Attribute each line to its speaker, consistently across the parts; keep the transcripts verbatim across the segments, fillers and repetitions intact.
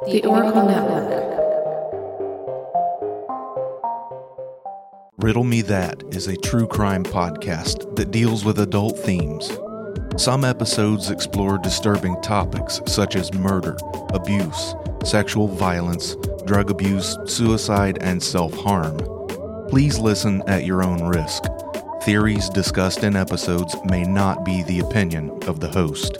Speaker 1: The Oracle Network.
Speaker 2: Riddle Me That is a true crime podcast that deals with adult themes. Some episodes explore disturbing topics such as murder, abuse, sexual violence, drug abuse, suicide, and self-harm. Please listen at your own risk. Theories discussed in episodes may not be the opinion of the host.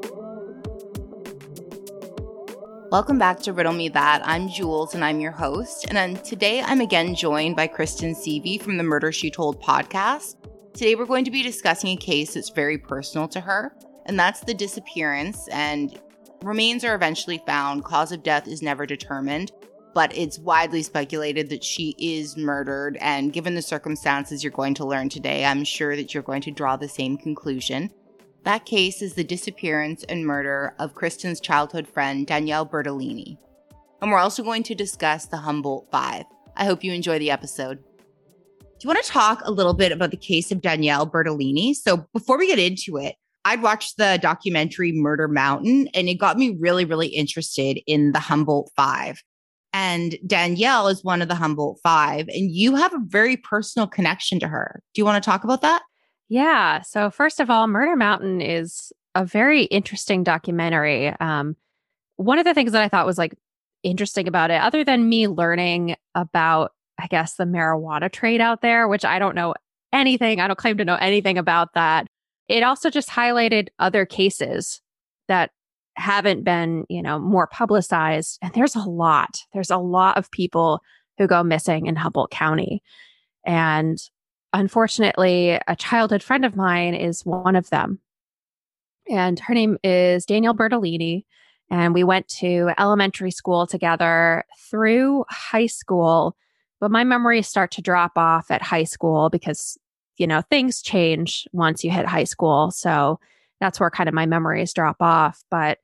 Speaker 3: Welcome back to Riddle Me That. I'm Jules and I'm your host. And then today I'm again joined by Kristen Seavey from the Murder, She Told podcast. Today we're going to be discussing a case that's very personal to her, and that's the disappearance. And remains are eventually found. Cause of death is never determined, but it's widely speculated that she is murdered. And given the circumstances you're going to learn today, I'm sure that you're going to draw the same conclusion. That case is the disappearance and murder of Kristen's childhood friend, Danielle Bertolini. And we're also going to discuss the Humboldt Five. I hope you enjoy the episode. Do you want to talk a little bit about the case of Danielle Bertolini? So before we get into it, I'd watched the documentary Murder Mountain, and it got me really, really interested in the Humboldt Five. And Danielle is one of the Humboldt Five, and you have a very personal connection to her. Do you want to talk about that?
Speaker 4: Yeah. So first of all, Murder Mountain is a very interesting documentary. Um, one of the things that I thought was like interesting about it, other than me learning about, I guess, the marijuana trade out there, which I don't know anything, I don't claim to know anything about that. It also just highlighted other cases that haven't been, you know, more publicized. And there's a lot, there's a lot of people who go missing in Humboldt County. And unfortunately, a childhood friend of mine is one of them. And her name is Danielle Bertolini. And we went to elementary school together through high school. But my memories start to drop off at high school because, you know, things change once you hit high school. So that's where kind of my memories drop off. But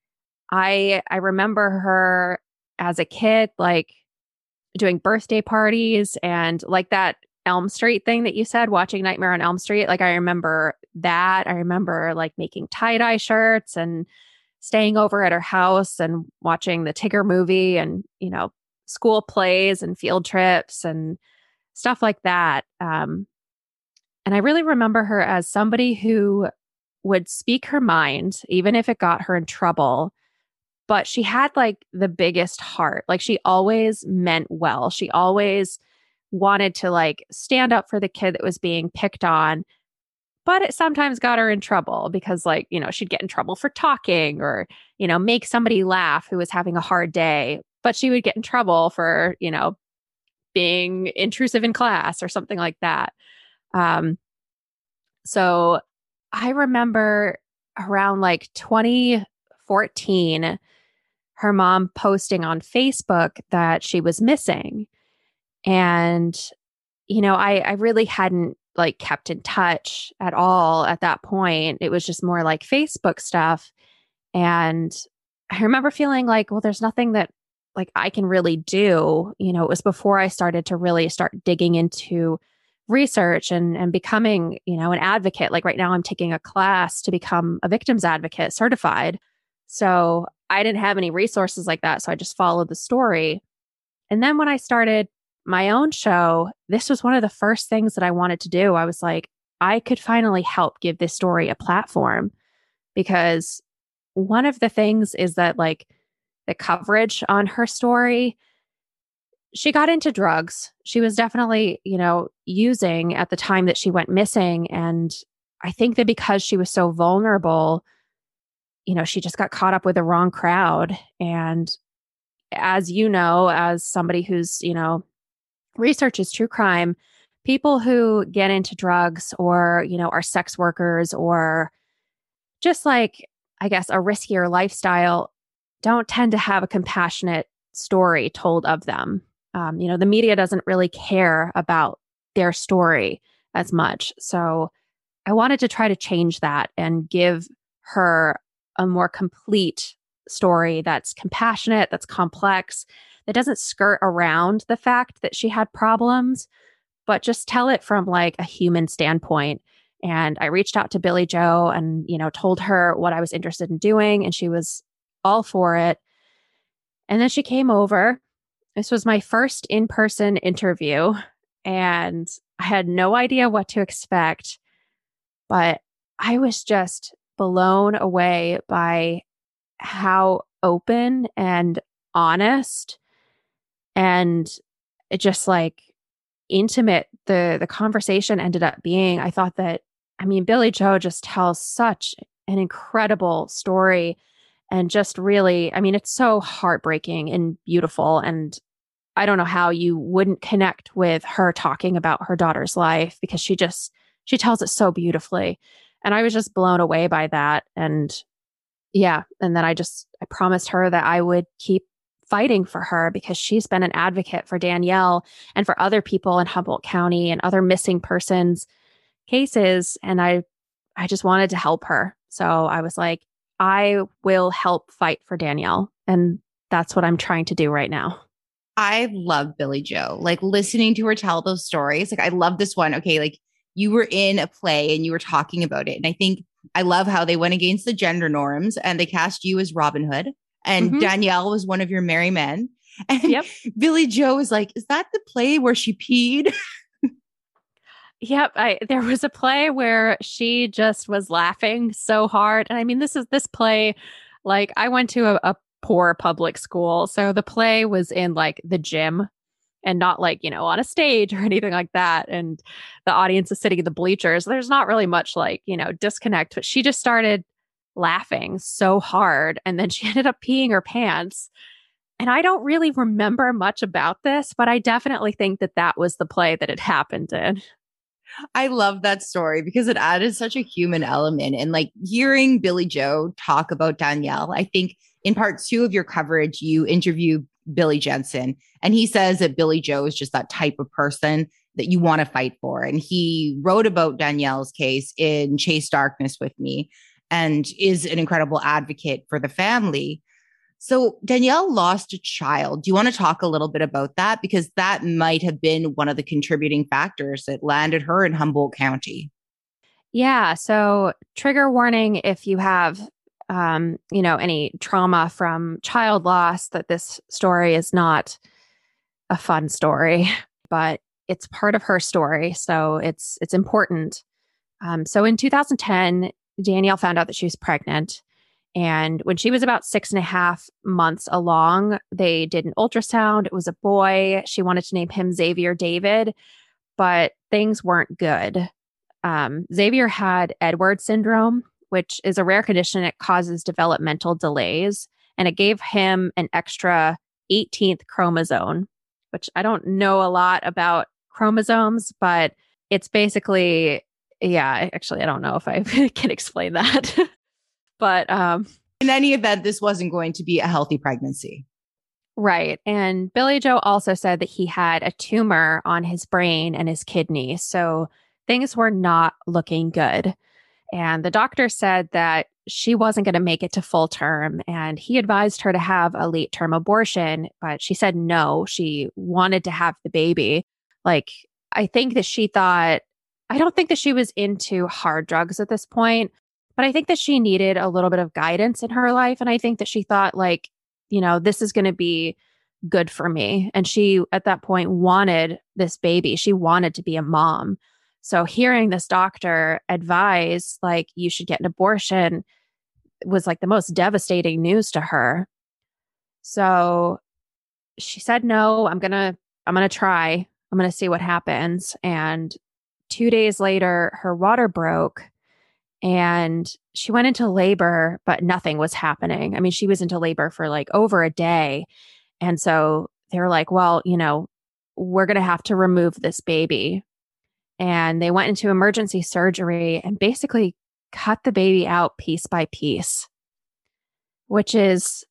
Speaker 4: I I remember her as a kid, like doing birthday parties and like that Elm Street thing that you said, watching Nightmare on Elm Street. Like I remember that. I remember like making tie-dye shirts and staying over at her house and watching the Tigger movie and, you know, school plays and field trips and stuff like that. Um, and I really remember her as somebody who would speak her mind, even if it got her in trouble. But she had like the biggest heart. Like she always meant well. She always wanted to like stand up for the kid that was being picked on, but it sometimes got her in trouble because like, you know, she'd get in trouble for talking or, you know, make somebody laugh who was having a hard day, but she would get in trouble for, you know, being intrusive in class or something like that. Um, so I remember around like twenty fourteen, her mom posting on Facebook that she was missing. And, you know, I, I really hadn't like kept in touch at all at that point. It was just more like Facebook stuff. And I remember feeling like, well, there's nothing that like I can really do. You know, it was before I started to really start digging into research and, and becoming, you know, an advocate. Like right now I'm taking a class to become a victims advocate certified. So I didn't have any resources like that. So I just followed the story. And then when I started my own show, this was one of the first things that I wanted to do. I was like, I could finally help give this story a platform, because one of the things is that like the coverage on her story, she got into drugs. She was definitely, you know, using at the time that she went missing. And I think that because she was so vulnerable, you know, she just got caught up with the wrong crowd. And as you know, as somebody who's, you know, researches true crime, people who get into drugs or, you know, are sex workers or just like, I guess, a riskier lifestyle don't tend to have a compassionate story told of them. Um, you know, the media doesn't really care about their story as much. So I wanted to try to change that and give her a more complete story that's compassionate, that's complex, that doesn't skirt around the fact that she had problems, but just tell it from like a human standpoint. And I reached out to Billie Joe and, you know, told her what I was interested in doing, and she was all for it. And then she came over. This was my first in-person interview, and I had no idea what to expect, but I was just blown away by how open and honest and it just like intimate the the conversation ended up being. I thought that, I mean, Billie Joe just tells such an incredible story and just really, I mean, it's so heartbreaking and beautiful. And I don't know how you wouldn't connect with her talking about her daughter's life because she just, she tells it so beautifully. And I was just blown away by that. And yeah. And then I just, I promised her that I would keep fighting for her because she's been an advocate for Danielle and for other people in Humboldt County and other missing persons cases. And I, I just wanted to help her. So I was like, I will help fight for Danielle. And that's what I'm trying to do right now.
Speaker 3: I love Billie Joe. Like listening to her tell those stories. Like I love this one. Okay. Like you were in a play and you were talking about it. And I think I love how they went against the gender norms and they cast you as Robin Hood and mm-hmm. Danielle was one of your merry men. And yep. Billie Joe was like, is that the play where she peed?
Speaker 4: Yep. I, there was a play where she just was laughing so hard. And I mean, this is this play, like I went to a, a poor public school. So the play was in like the gym and not like, you know, on a stage or anything like that. And the audience is sitting in the bleachers. There's not really much like, you know, disconnect, but she just started laughing so hard. And then she ended up peeing her pants. And I don't really remember much about this, but I definitely think that that was the play that it happened in.
Speaker 3: I love that story because it added such a human element. And like hearing Billie Joe talk about Danielle, I think in part two of your coverage, you interview Billy Jensen, and he says that Billie Joe is just that type of person that you want to fight for. And he wrote about Danielle's case in Chase Darkness with me and is an incredible advocate for the family. So Danielle lost a child. Do you want to talk a little bit about that? Because that might have been one of the contributing factors that landed her in Humboldt County.
Speaker 4: Yeah. So trigger warning if you have Um, you know, any trauma from child loss, that this story is not a fun story, but it's part of her story. So it's, it's important. Um, so in two thousand ten, Danielle found out that she was pregnant. And when she was about six and a half months along, they did an ultrasound. It was a boy. She wanted to name him Xavier David, but things weren't good. Um, Xavier had Edwards syndrome, which is a rare condition. It causes developmental delays. And it gave him an extra eighteenth chromosome, which I don't know a lot about chromosomes, but it's basically, yeah, actually, I don't know if I can explain that. But um,
Speaker 3: in any event, this wasn't going to be a healthy pregnancy.
Speaker 4: Right. And Billie Joe also said that he had a tumor on his brain and his kidney. So things were not looking good. And the doctor said that she wasn't going to make it to full term. And he advised her to have a late term abortion, but she said no, she wanted to have the baby. Like, I think that she thought, I don't think that she was into hard drugs at this point, but I think that she needed a little bit of guidance in her life. And I think that she thought, like, you know, this is going to be good for me. And she, at that point, wanted this baby. She wanted to be a mom. So hearing this doctor advise, like, you should get an abortion was like the most devastating news to her. So she said, no, I'm going to, I'm going to try. I'm going to see what happens. And two days later, her water broke and she went into labor, but nothing was happening. I mean, she was into labor for like over a day. And so they were like, well, you know, we're going to have to remove this baby. And they went into emergency surgery and basically cut the baby out piece by piece, which is,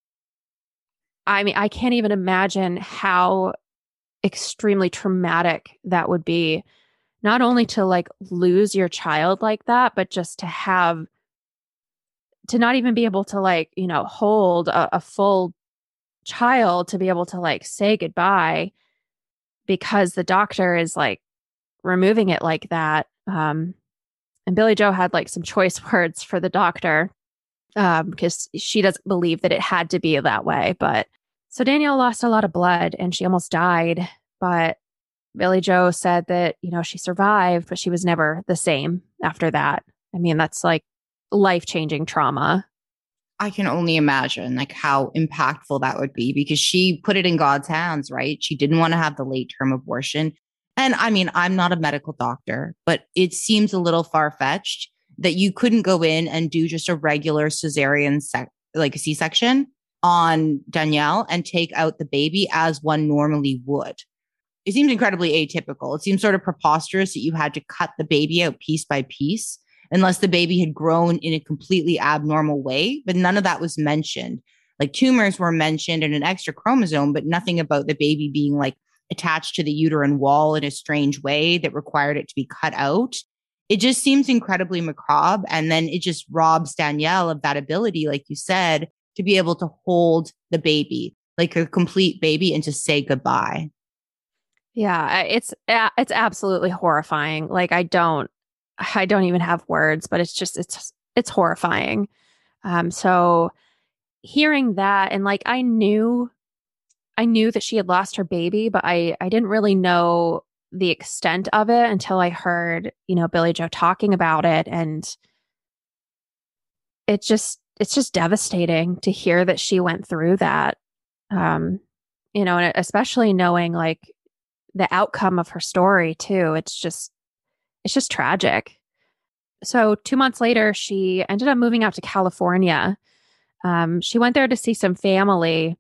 Speaker 4: I mean, I can't even imagine how extremely traumatic that would be. Not only to like lose your child like that, but just to have, to not even be able to like, you know, hold a, a full child, to be able to like say goodbye because the doctor is like removing it like that. Um, and Billie Joe had like some choice words for the doctor um, because she doesn't believe that it had to be that way. But So Danielle lost a lot of blood and she almost died, but Billie Joe said that, you know, she survived, but she was never the same after that. I mean, that's like life-changing trauma.
Speaker 3: I can only imagine like how impactful that would be because she put it in God's hands, right? She didn't want to have the late term abortion. And I mean, I'm not a medical doctor, but it seems a little far-fetched that you couldn't go in and do just a regular cesarean sec- like a C-section on Danielle and take out the baby as one normally would. It seems incredibly atypical. It seems sort of preposterous that you had to cut the baby out piece by piece unless the baby had grown in a completely abnormal way, but none of that was mentioned. Like tumors were mentioned and an extra chromosome, but nothing about the baby being like attached to the uterine wall in a strange way that required it to be cut out. It just seems incredibly macabre. And then it just robs Danielle of that ability, like you said, to be able to hold the baby, like a complete baby, and to say goodbye.
Speaker 4: Yeah, it's it's absolutely horrifying. Like I don't I don't even have words, but it's just it's it's horrifying. Um so hearing that, and like I knew I knew that she had lost her baby, but I I didn't really know the extent of it until I heard, you know, Billie Joe talking about it, and it just it's just devastating to hear that she went through that. Um you know, and especially knowing like the outcome of her story too. It's just it's just tragic. So two months later, she ended up moving out to California. Um, she went there to see some family,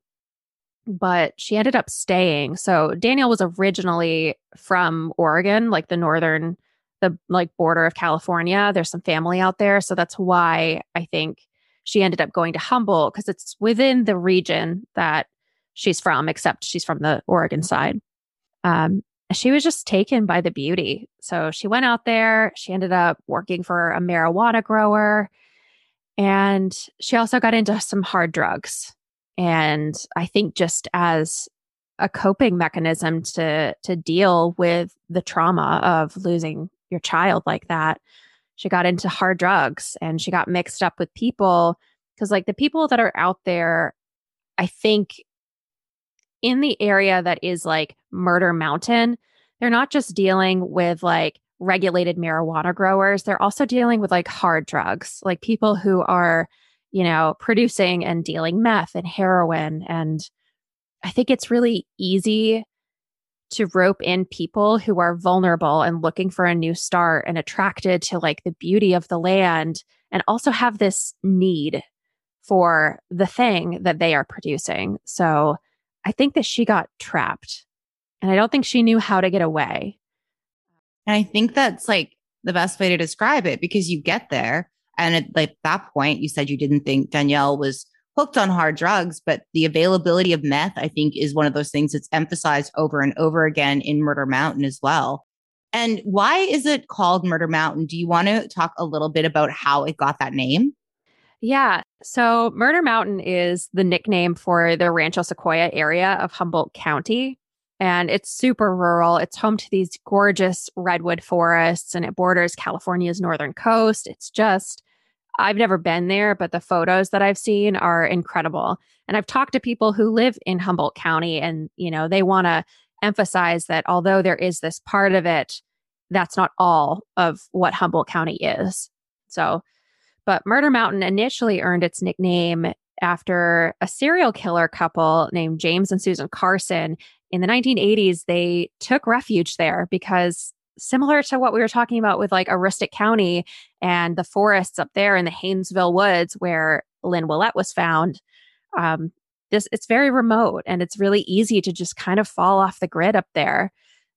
Speaker 4: but she ended up staying. So Danielle was originally from Oregon, like the northern, the like border of California. There's some family out there. So that's why I think she ended up going to Humboldt, because it's within the region that she's from, except she's from the Oregon side. Um, she was just taken by the beauty. So she went out there. She ended up working for a marijuana grower. And she also got into some hard drugs. And I think just as a coping mechanism to to deal with the trauma of losing your child like that, she got into hard drugs and she got mixed up with people. Because like the people that are out there, I think in the area that is like Murder Mountain, they're not just dealing with like regulated marijuana growers. They're also dealing with like hard drugs, like people who are, you know, producing and dealing meth and heroin. And I think it's really easy to rope in people who are vulnerable and looking for a new start and attracted to like the beauty of the land, and also have this need for the thing that they are producing. So I think that she got trapped, and I don't think she knew how to get away.
Speaker 3: And I think that's like the best way to describe it, because you get there and at like that point, you said you didn't think Danielle was hooked on hard drugs, but the availability of meth, I think, is one of those things that's emphasized over and over again in Murder Mountain as well. And why is it called Murder Mountain? Do you want to talk a little bit about how it got that name?
Speaker 4: Yeah. So Murder Mountain is the nickname for the Rancho Sequoia area of Humboldt County. And it's super rural. It's home to these gorgeous redwood forests, and it borders California's northern coast. It's just, I've never been there, but the photos that I've seen are incredible. And I've talked to people who live in Humboldt County, and, you know, they want to emphasize that although there is this part of it, that's not all of what Humboldt County is. So, but Murder Mountain initially earned its nickname after a serial killer couple named James and Susan Carson. In the nineteen eighties, they took refuge there because, similar to what we were talking about with like Aroostook County and the forests up there in the Haynesville Woods where Lynn Willette was found, um, this it's very remote and it's really easy to just kind of fall off the grid up there.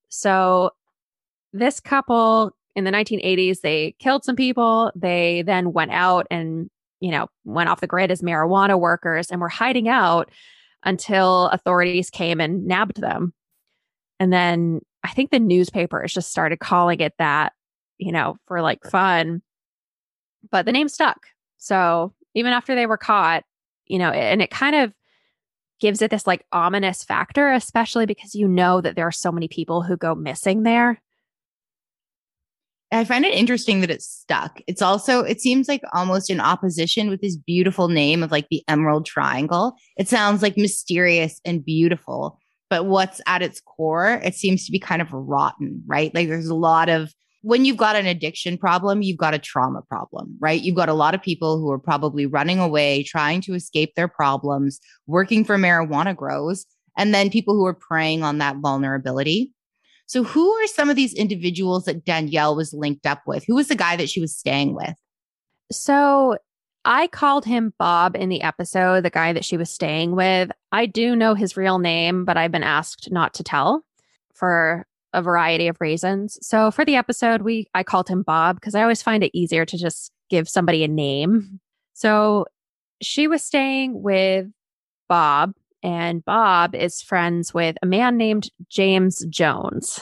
Speaker 4: So this couple in the nineteen eighties, they killed some people. They then went out and, you know, went off the grid as marijuana workers and were hiding out until authorities came and nabbed them. And then I think the newspapers just started calling it that, you know, for like fun. But the name stuck. So even after they were caught, you know, and it kind of gives it this like ominous factor, especially because you know that there are so many people who go missing there.
Speaker 3: I find it interesting that it's stuck. It's also, it seems like almost in opposition with this beautiful name of like the Emerald Triangle. It sounds like mysterious and beautiful, but what's at its core, it seems to be kind of rotten, right? Like there's a lot of, when you've got an addiction problem, you've got a trauma problem, right? You've got a lot of people who are probably running away, trying to escape their problems, working for marijuana grows, and then people who are preying on that vulnerability. So who are some of these individuals that Danielle was linked up with? Who was the guy that she was staying with?
Speaker 4: So I called him Bob in the episode, the guy that she was staying with. I do know his real name, but I've been asked not to tell for a variety of reasons. So for the episode, we I called him Bob because I always find it easier to just give somebody a name. So she was staying with Bob. And Bob is friends with a man named James Jones.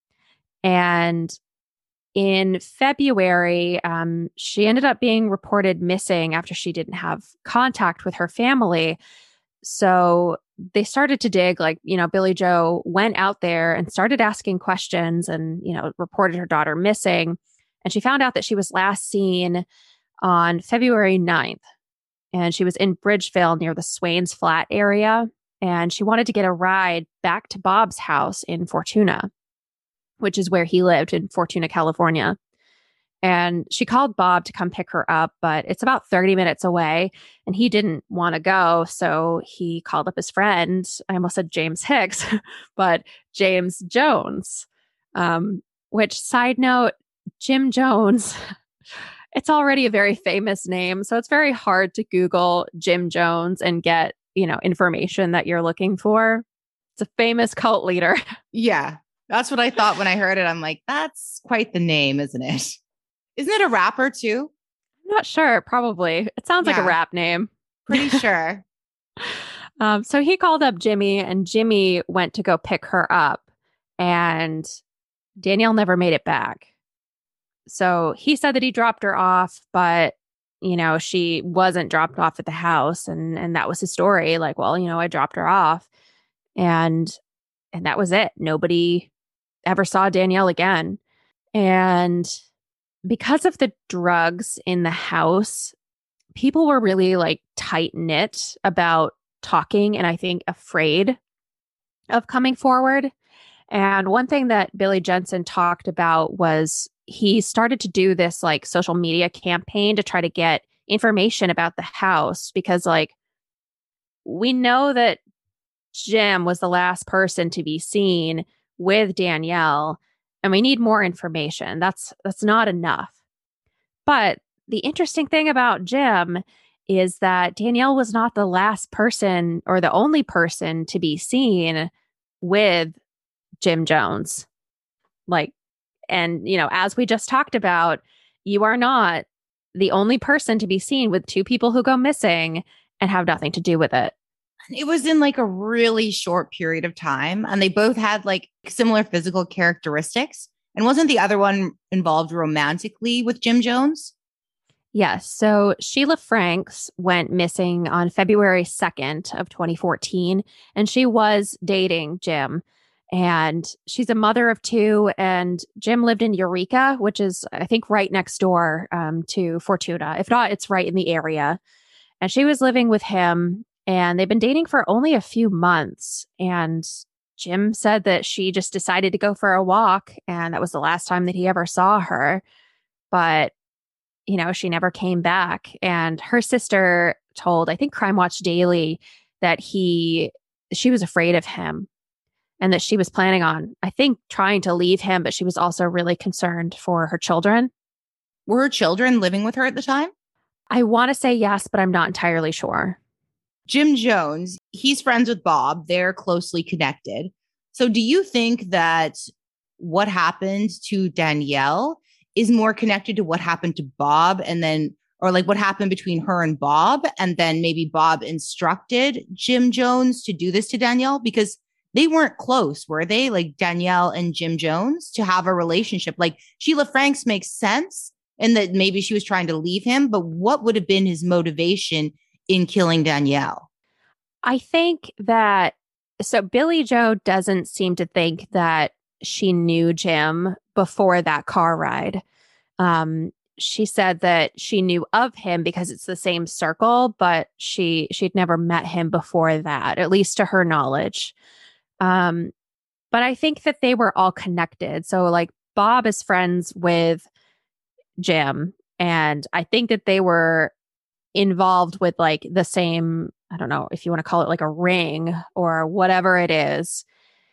Speaker 4: And in February, um, she ended up being reported missing after she didn't have contact with her family. So they started to dig, like, you know, Billie Joe went out there and started asking questions and, you know, reported her daughter missing. And she found out that she was last seen on February ninth. And she was in Bridgeville near the Swains Flat area. And she wanted to get a ride back to Bob's house in Fortuna, which is where he lived in Fortuna, California. And she called Bob to come pick her up, but it's about thirty minutes away and he didn't want to go. So he called up his friend. I almost said James Hicks, but James Jones, um, which, side note, Jim Jones, it's already a very famous name. So it's very hard to Google Jim Jones and get, you know, information that you're looking for. It's a famous cult leader.
Speaker 3: Yeah, that's what I thought when I heard it. I'm like, that's quite the name, isn't it? Isn't it a rapper too?
Speaker 4: I'm not sure. Probably. It sounds yeah. like a rap name.
Speaker 3: Pretty sure.
Speaker 4: um, so he called up Jimmy and Jimmy went to go pick her up and Danielle never made it back. So he said that he dropped her off, but you know, she wasn't dropped off at the house. And, and that was his story. Like, well, you know, I dropped her off and, and that was it. Nobody ever saw Danielle again. And because of the drugs in the house, people were really like tight knit about talking and I think afraid of coming forward. And one thing that Billy Jensen talked about was he started to do this like social media campaign to try to get information about the house because like we know that Jim was the last person to be seen with Danielle and we need more information. That's that's not enough. But the interesting thing about Jim is that Danielle was not the last person or the only person to be seen with Jim Jones. Like, and, you know, as we just talked about, you are not the only person to be seen with two people who go missing and have nothing to do with it.
Speaker 3: It was in like a really short period of time. And they both had like similar physical characteristics. And wasn't the other one involved romantically with Jim Jones?
Speaker 4: Yes. So Sheila Franks went missing on February second of twenty fourteen, and she was dating Jim. And she's a mother of two, and Jim lived in Eureka, which is, I think, right next door um, to Fortuna. If not, it's right in the area. And she was living with him, and they've been dating for only a few months. And Jim said that she just decided to go for a walk, and that was the last time that he ever saw her. But, you know, she never came back. And her sister told, I think, Crime Watch Daily that he, she was afraid of him. And that she was planning on, I think, trying to leave him, but she was also really concerned for her children.
Speaker 3: Were her children living with her at the time?
Speaker 4: I want to say yes, but I'm not entirely sure.
Speaker 3: Jim Jones, he's friends with Bob. They're closely connected. So do you think that what happened to Danielle is more connected to what happened to Bob and then, or like what happened between her and Bob? And then maybe Bob instructed Jim Jones to do this to Danielle? Because they weren't close, were they? Like Danielle and Jim Jones to have a relationship. Like Sheila Franks makes sense in that maybe she was trying to leave him, but what would have been his motivation in killing Danielle?
Speaker 4: I think that, so Billie Joe doesn't seem to think that she knew Jim before that car ride. Um, she said that she knew of him because it's the same circle, but she she'd never met him before that, at least to her knowledge. Um, but I think that they were all connected. So like Bob is friends with Jim, and I think that they were involved with like the same, I don't know if you want to call it like a ring or whatever it is.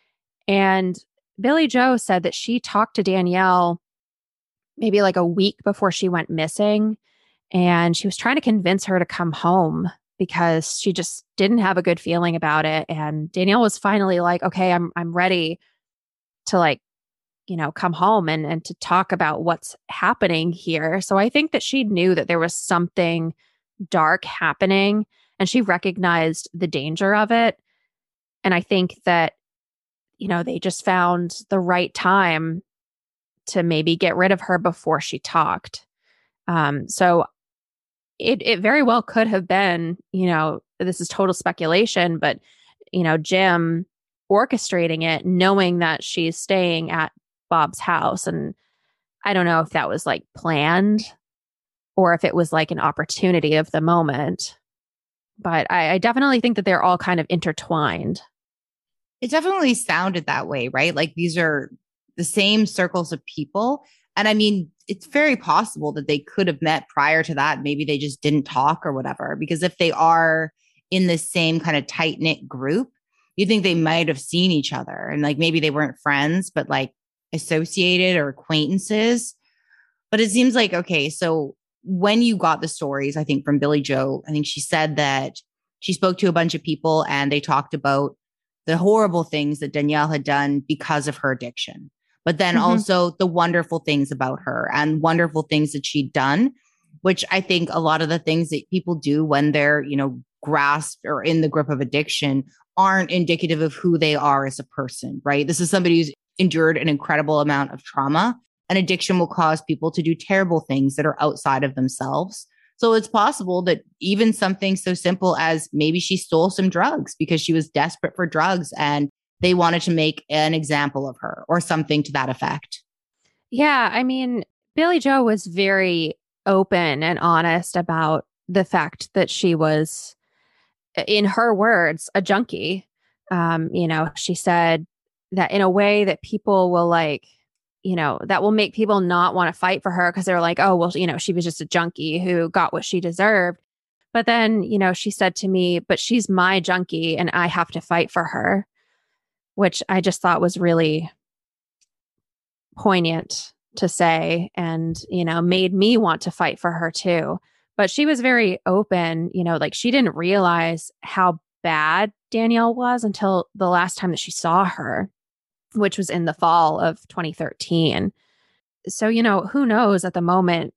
Speaker 4: And Billie Joe said that she talked to Danielle maybe like a week before she went missing. And she was trying to convince her to come home because she just didn't have a good feeling about it. And Danielle was finally like, okay, I'm I'm ready to like, you know, come home and, and to talk about what's happening here. So I think that she knew that there was something dark happening and she recognized the danger of it. And I think that, you know, they just found the right time to maybe get rid of her before she talked. Um, so it it very well could have been, you know, this is total speculation, but, you know, Jim orchestrating it, knowing that she's staying at Bob's house. And I don't know if that was like planned or if it was like an opportunity of the moment. But I, I definitely think that they're all kind of intertwined.
Speaker 3: It definitely sounded that way, right? Like these are the same circles of people. And I mean, it's very possible that they could have met prior to that. Maybe they just didn't talk or whatever. Because if they are in the same kind of tight knit group, you think they might have seen each other. And like maybe they weren't friends, but like associated or acquaintances. But it seems like, okay, so when you got the stories, I think from Billie Joe, I think she said that she spoke to a bunch of people and they talked about the horrible things that Danielle had done because of her addiction, but then mm-hmm. also the wonderful things about her and wonderful things that she'd done, which I think a lot of the things that people do when they're, you know, grasped or in the grip of addiction aren't indicative of who they are as a person, right? This is somebody who's endured an incredible amount of trauma, and addiction will cause people to do terrible things that are outside of themselves. So it's possible that even something so simple as maybe she stole some drugs because she was desperate for drugs and they wanted to make an example of her or something to that effect.
Speaker 4: Yeah. I mean, Billie Joe was very open and honest about the fact that she was, in her words, a junkie. Um, you know, she said that in a way that people will like, you know, that will make people not want to fight for her because they're like, oh, well, you know, she was just a junkie who got what she deserved. But then, you know, she said to me, but she's my junkie and I have to fight for her, which I just thought was really poignant to say and, you know, made me want to fight for her too. But she was very open, you know, like she didn't realize how bad Danielle was until the last time that she saw her, which was in the fall of twenty thirteen. So, you know, who knows at the moment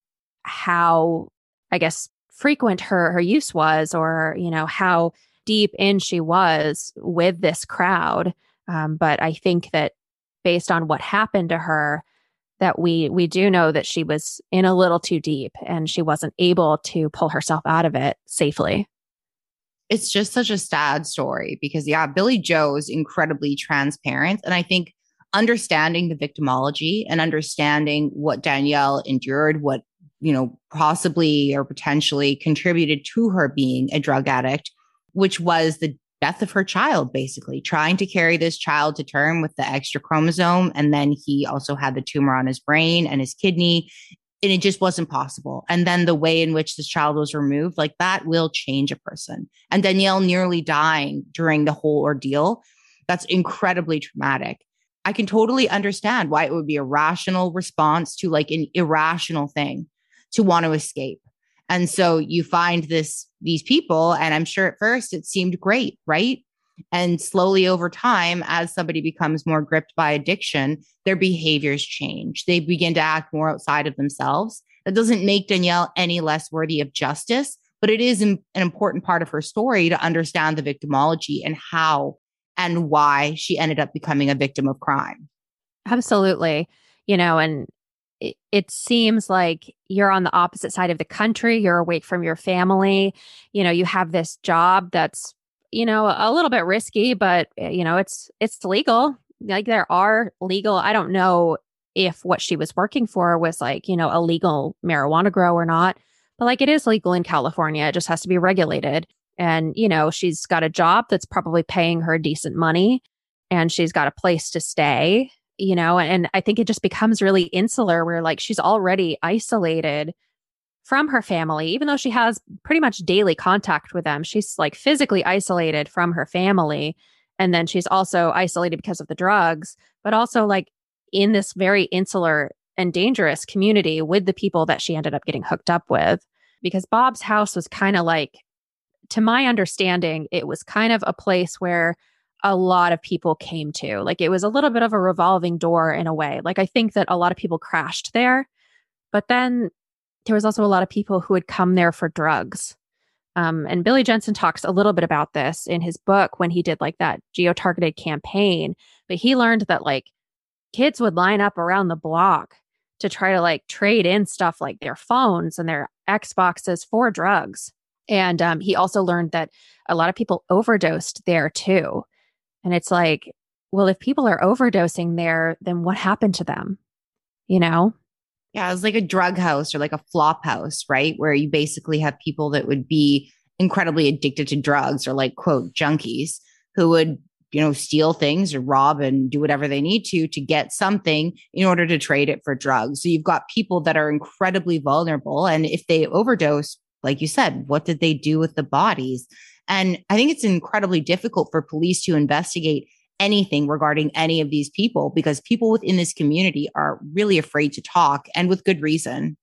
Speaker 4: how, I guess, frequent her, her use was or, you know, how deep in she was with this crowd. Um, but I think that based on what happened to her, that we we do know that she was in a little too deep and she wasn't able to pull herself out of it safely.
Speaker 3: It's just such a sad story because, yeah, Billie Joe is incredibly transparent. And I think understanding the victimology and understanding what Danielle endured, what, you know, possibly or potentially contributed to her being a drug addict, which was the death of her child, basically trying to carry this child to term with the extra chromosome. And then he also had the tumor on his brain and his kidney. And it just wasn't possible. And then the way in which this child was removed, like that will change a person. And Danielle nearly dying during the whole ordeal, that's incredibly traumatic. I can totally understand why it would be a rational response to like an irrational thing to want to escape. And so you find this, these people, and I'm sure at first it seemed great, right? And slowly over time, as somebody becomes more gripped by addiction, their behaviors change. They begin to act more outside of themselves. That doesn't make Danielle any less worthy of justice, but it is an important part of her story to understand the victimology and how and why she ended up becoming a victim of crime.
Speaker 4: Absolutely. You know, and it, it seems like you're on the opposite side of the country. You're away from your family. You know, you have this job that's, you know, a little bit risky, but, you know, it's it's legal. Like there are legal, I don't know if what she was working for was like, you know, a legal marijuana grow or not. But like it is legal in California. It just has to be regulated. And, you know, she's got a job that's probably paying her decent money and she's got a place to stay, you know, and I think it just becomes really insular where like she's already isolated from her family, even though she has pretty much daily contact with them. She's like physically isolated from her family. And then she's also isolated because of the drugs, but also like in this very insular and dangerous community with the people that she ended up getting hooked up with. Because Bob's house was kind of like, to my understanding, it was kind of a place where a lot of people came to. Like it was a little bit of a revolving door in a way. Like I think that a lot of people crashed there, but then there was also a lot of people who had come there for drugs. Um, and Billy Jensen talks a little bit about this in his book when he did like that geo-targeted campaign. But he learned that like kids would line up around the block to try to like trade in stuff like their phones and their Xboxes for drugs. And um, he also learned that a lot of people overdosed there too. And it's like, well, if people are overdosing there, then what happened to them? You know?
Speaker 3: Yeah, it was like a drug house or like a flop house, right? Where you basically have people that would be incredibly addicted to drugs or like, quote, junkies who would, you know, steal things or rob and do whatever they need to to get something in order to trade it for drugs. So you've got people that are incredibly vulnerable. And if they overdose, like you said, what did they do with the bodies? And I think it's incredibly difficult for police to investigate anything regarding any of these people because people within this community are really afraid to talk, and with good reason.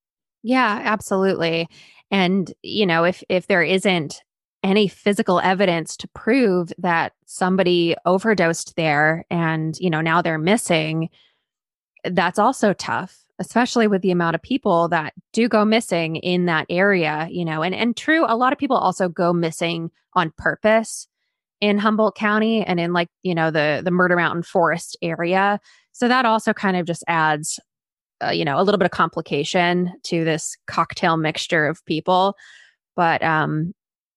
Speaker 4: Yeah, absolutely. And, you know, if if there isn't any physical evidence to prove that somebody overdosed there and, you know, now they're missing, that's also tough, especially with the amount of people that do go missing in that area, you know, and, and true, a lot of people also go missing on purpose in Humboldt County and in like, you know, the, the Murder Mountain Forest area. So that also kind of just adds, uh, you know, a little bit of complication to this cocktail mixture of people. But, um,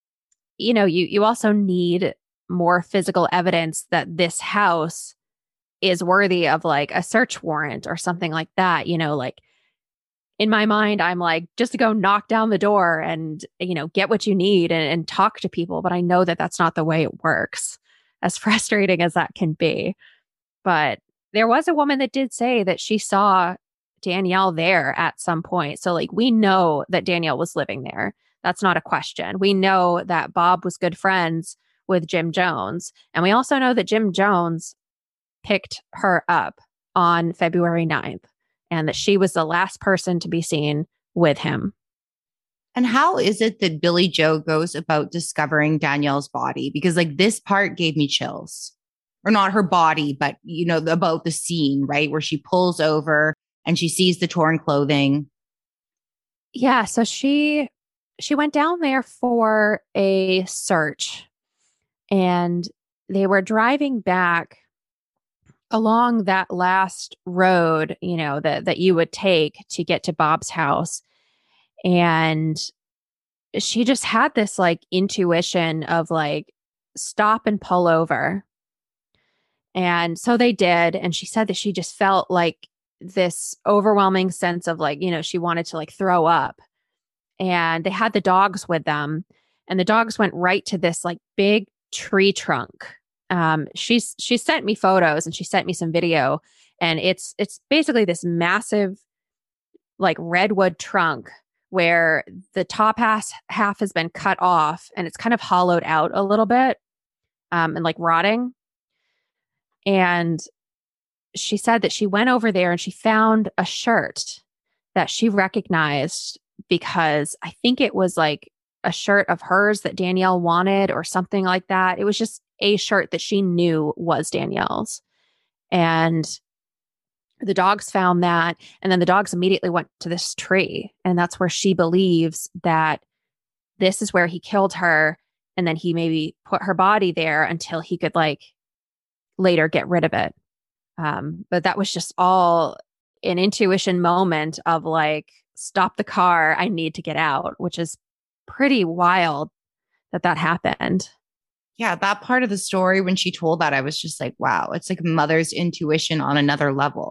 Speaker 4: you know, you, you also need more physical evidence that this house is worthy of like a search warrant or something like that. You know, like in my mind, I'm like, just to go knock down the door and, you know, get what you need and, and talk to people. But I know that that's not the way it works, as frustrating as that can be. But there was a woman that did say that she saw Danielle there at some point. So like, we know that Danielle was living there. That's not a question. We know that Bob was good friends with Jim Jones. And we also know that Jim Jones picked her up on February ninth. And that she was the last person to be seen with him.
Speaker 3: And how is it that Billy Joe goes about discovering Danielle's body? Because like this part gave me chills. Or not her body, but, you know, about the scene, right? Where she pulls over and she sees the torn clothing.
Speaker 4: Yeah, so she she went down there for a search. And they were driving back along that last road, you know, that that you would take to get to Bob's house. And she just had this like intuition of like, stop and pull over. And so they did. And she said that she just felt like this overwhelming sense of like, you know, she wanted to like throw up. And they had the dogs with them. And the dogs went right to this like big tree trunk. Um, she's she sent me photos and she sent me some video, and it's it's basically this massive like redwood trunk where the top half half has been cut off and it's kind of hollowed out a little bit, um, and like rotting. And she said that she went over there and she found a shirt that she recognized because I think it was like a shirt of hers that Danielle wanted or something like that. It was just a shirt that she knew was Danielle's. And the dogs found that. And then the dogs immediately went to this tree. And that's where she believes that this is where he killed her. And then he maybe put her body there until he could like later get rid of it. Um, but that was just all an intuition moment of like, stop the car. I need to get out, which is pretty wild that that happened.
Speaker 3: Yeah, that part of the story, when she told that, I was just like, wow, it's like mother's intuition on another level.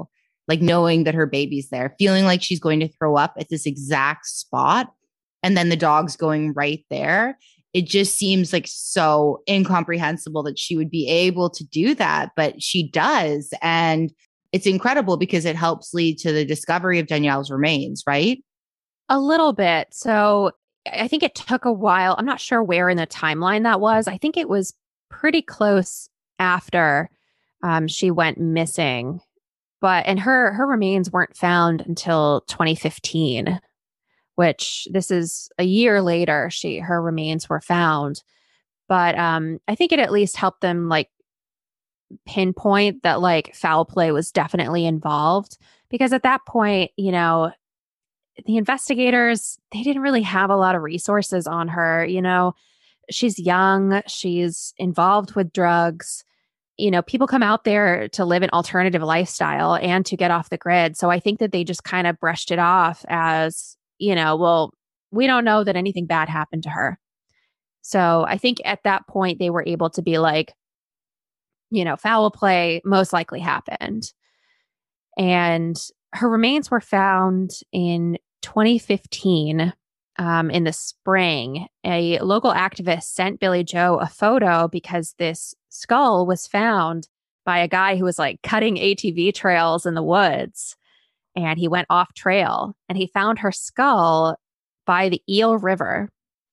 Speaker 3: like knowing that her baby's there, feeling like she's going to throw up at this exact spot, and then the dog's going right there. It just seems like so incomprehensible that she would be able to do that, but she does. And it's incredible because it helps lead to the discovery of Danielle's remains, right?
Speaker 4: A little bit. So I think it took a while. I'm not sure where in the timeline that was. I think it was pretty close after um, she went missing. But and her her remains weren't found until twenty fifteen, which this is a year later. She her remains were found, but um, I think it at least helped them like pinpoint that like foul play was definitely involved, because at that point, you know, the investigators, they didn't really have a lot of resources on her. You know, she's young, she's involved with drugs. You know, people come out there to live an alternative lifestyle and to get off the grid. So I think that they just kind of brushed it off as, you know, well, we don't know that anything bad happened to her. So I think at that point they were able to be like, you know, foul play most likely happened. And her remains were found in twenty fifteen. Um, in the spring, a local activist sent Billie Joe a photo because this skull was found by a guy who was like cutting A T V trails in the woods. And he went off trail and he found her skull by the Eel River.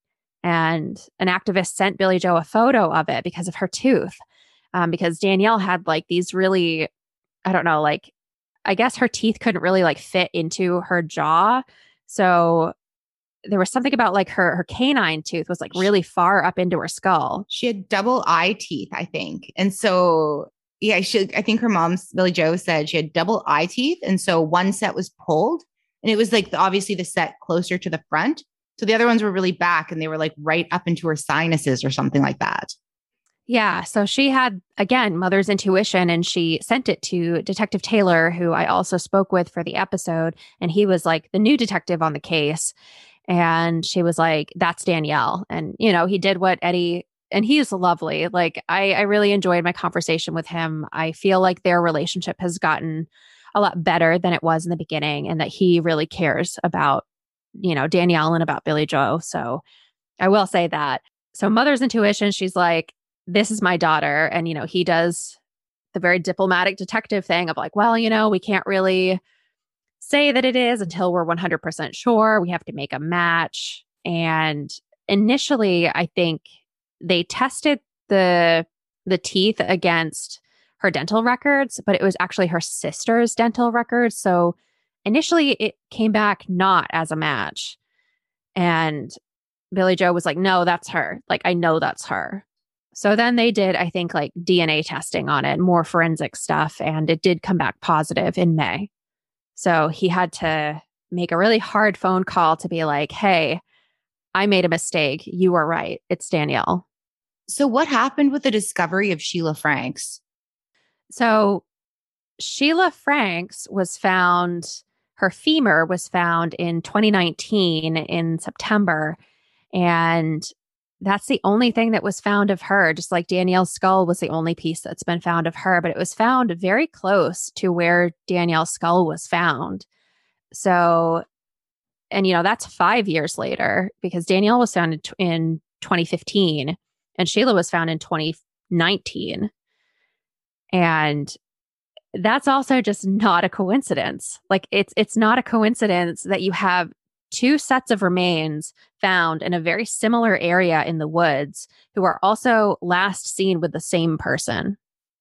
Speaker 4: And an activist sent Billie Joe a photo of it because of her tooth. Um, because Danielle had like these really, I don't know, like, I guess her teeth couldn't really like fit into her jaw. So there was something about like her her canine tooth was like really far up into her skull.
Speaker 3: She had double eye teeth, I think. And so, yeah, she, I think her mom's, Billie Joe, said she had double eye teeth. And so one set was pulled and it was like the, obviously the set closer to the front. So the other ones were really back and they were like right up into her sinuses or something like that.
Speaker 4: Yeah. So she had, again, mother's intuition, and she sent it to Detective Taylor, who I also spoke with for the episode. And he was like the new detective on the case. And she was like, that's Danielle. And, you know, he did what Eddie, and he's lovely. Like, I, I really enjoyed my conversation with him. I feel like their relationship has gotten a lot better than it was in the beginning, and that he really cares about, you know, Danielle and about Billie Joe. So I will say that. So mother's intuition, she's like, this is my daughter. And, you know, he does the very diplomatic detective thing of like, well, you know, we can't really say that it is until we're one hundred percent sure. We have to make a match. And initially, I think they tested the the teeth against her dental records, but it was actually her sister's dental records. So initially, it came back not as a match. And Billie Joe was like, no, that's her. Like, I know that's her. So then they did, I think, like D N A testing on it, more forensic stuff, and it did come back positive in May. So he had to make a really hard phone call to be like, hey, I made a mistake. You were right. It's Danielle.
Speaker 3: So what happened with the discovery of Sheila Franks?
Speaker 4: So Sheila Franks was found, her femur was found in twenty nineteen in September. And that's the only thing that was found of her, just like Danielle's skull was the only piece that's been found of her, but it was found very close to where Danielle's skull was found. So, and, you know, that's five years later, because Danielle was found in, in twenty fifteen and Sheila was found in twenty nineteen. And that's also just not a coincidence. Like, it's it's not a coincidence that you have two sets of remains found in a very similar area in the woods who are also last seen with the same person.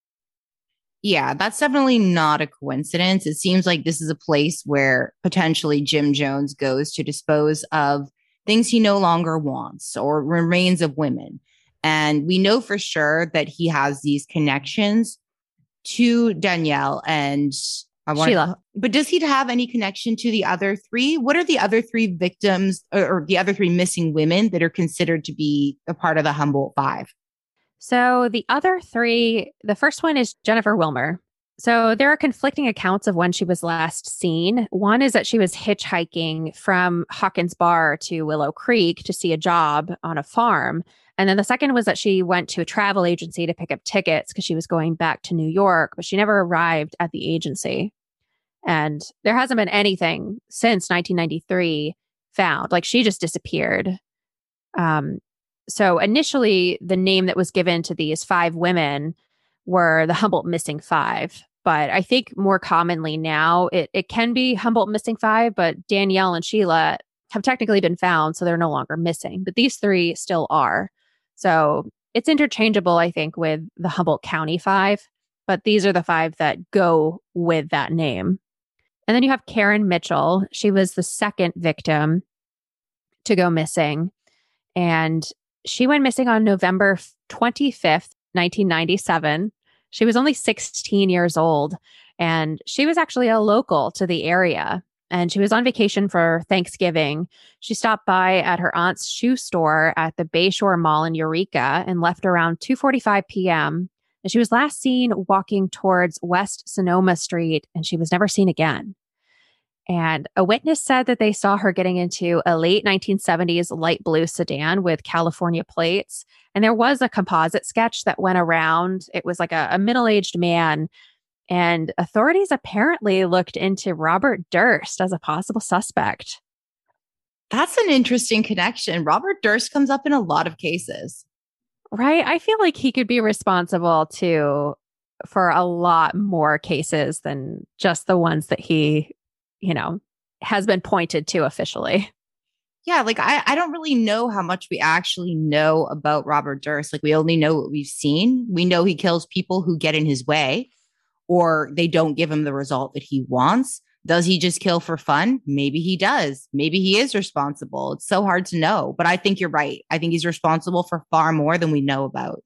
Speaker 3: Yeah, that's definitely not a coincidence. It seems like this is a place where potentially Jim Jones goes to dispose of things he no longer wants or remains of women. And we know for sure that he has these connections to Danielle and I want
Speaker 4: Sheila.
Speaker 3: But does he have any connection to the other three? What are the other three victims or, or the other three missing women that are considered to be a part of the Humboldt Five?
Speaker 4: So the other three, the first one is Jennifer Wilmer. So there are conflicting accounts of when she was last seen. One is that she was hitchhiking from Hawkins Bar to Willow Creek to see a job on a farm. And then the second was that she went to a travel agency to pick up tickets because she was going back to New York, but she never arrived at the agency. And there hasn't been anything since nineteen ninety-three found. Like, she just disappeared. Um, so initially, the name that was given to these five women were the Humboldt Missing Five. But I think more commonly now, it, it can be Humboldt Missing Five, but Danielle and Sheila have technically been found, so they're no longer missing. But these three still are. So it's interchangeable, I think, with the Humboldt County Five. But these are the five that go with that name. And then you have Karen Mitchell. She was the second victim to go missing. And she went missing on November twenty-fifth, nineteen ninety-seven. She was only sixteen years old, and she was actually a local to the area. And she was on vacation for Thanksgiving. She stopped by at her aunt's shoe store at the Bayshore Mall in Eureka and left around two forty-five p.m. And she was last seen walking towards West Sonoma Street, and she was never seen again. And a witness said that they saw her getting into a late nineteen seventies light blue sedan with California plates. And there was a composite sketch that went around. It was like a, a middle-aged man. And authorities apparently looked into Robert Durst as a possible suspect.
Speaker 3: That's an interesting connection. Robert Durst comes up in a lot of cases.
Speaker 4: Right. I feel like he could be responsible too for a lot more cases than just the ones that he, you know, has been pointed to officially.
Speaker 3: Yeah, like I, I don't really know how much we actually know about Robert Durst. Like, we only know what we've seen. We know he kills people who get in his way, or they don't give him the result that he wants. Does he just kill for fun? Maybe he does. Maybe he is responsible. It's so hard to know. But I think you're right. I think he's responsible for far more than we know about.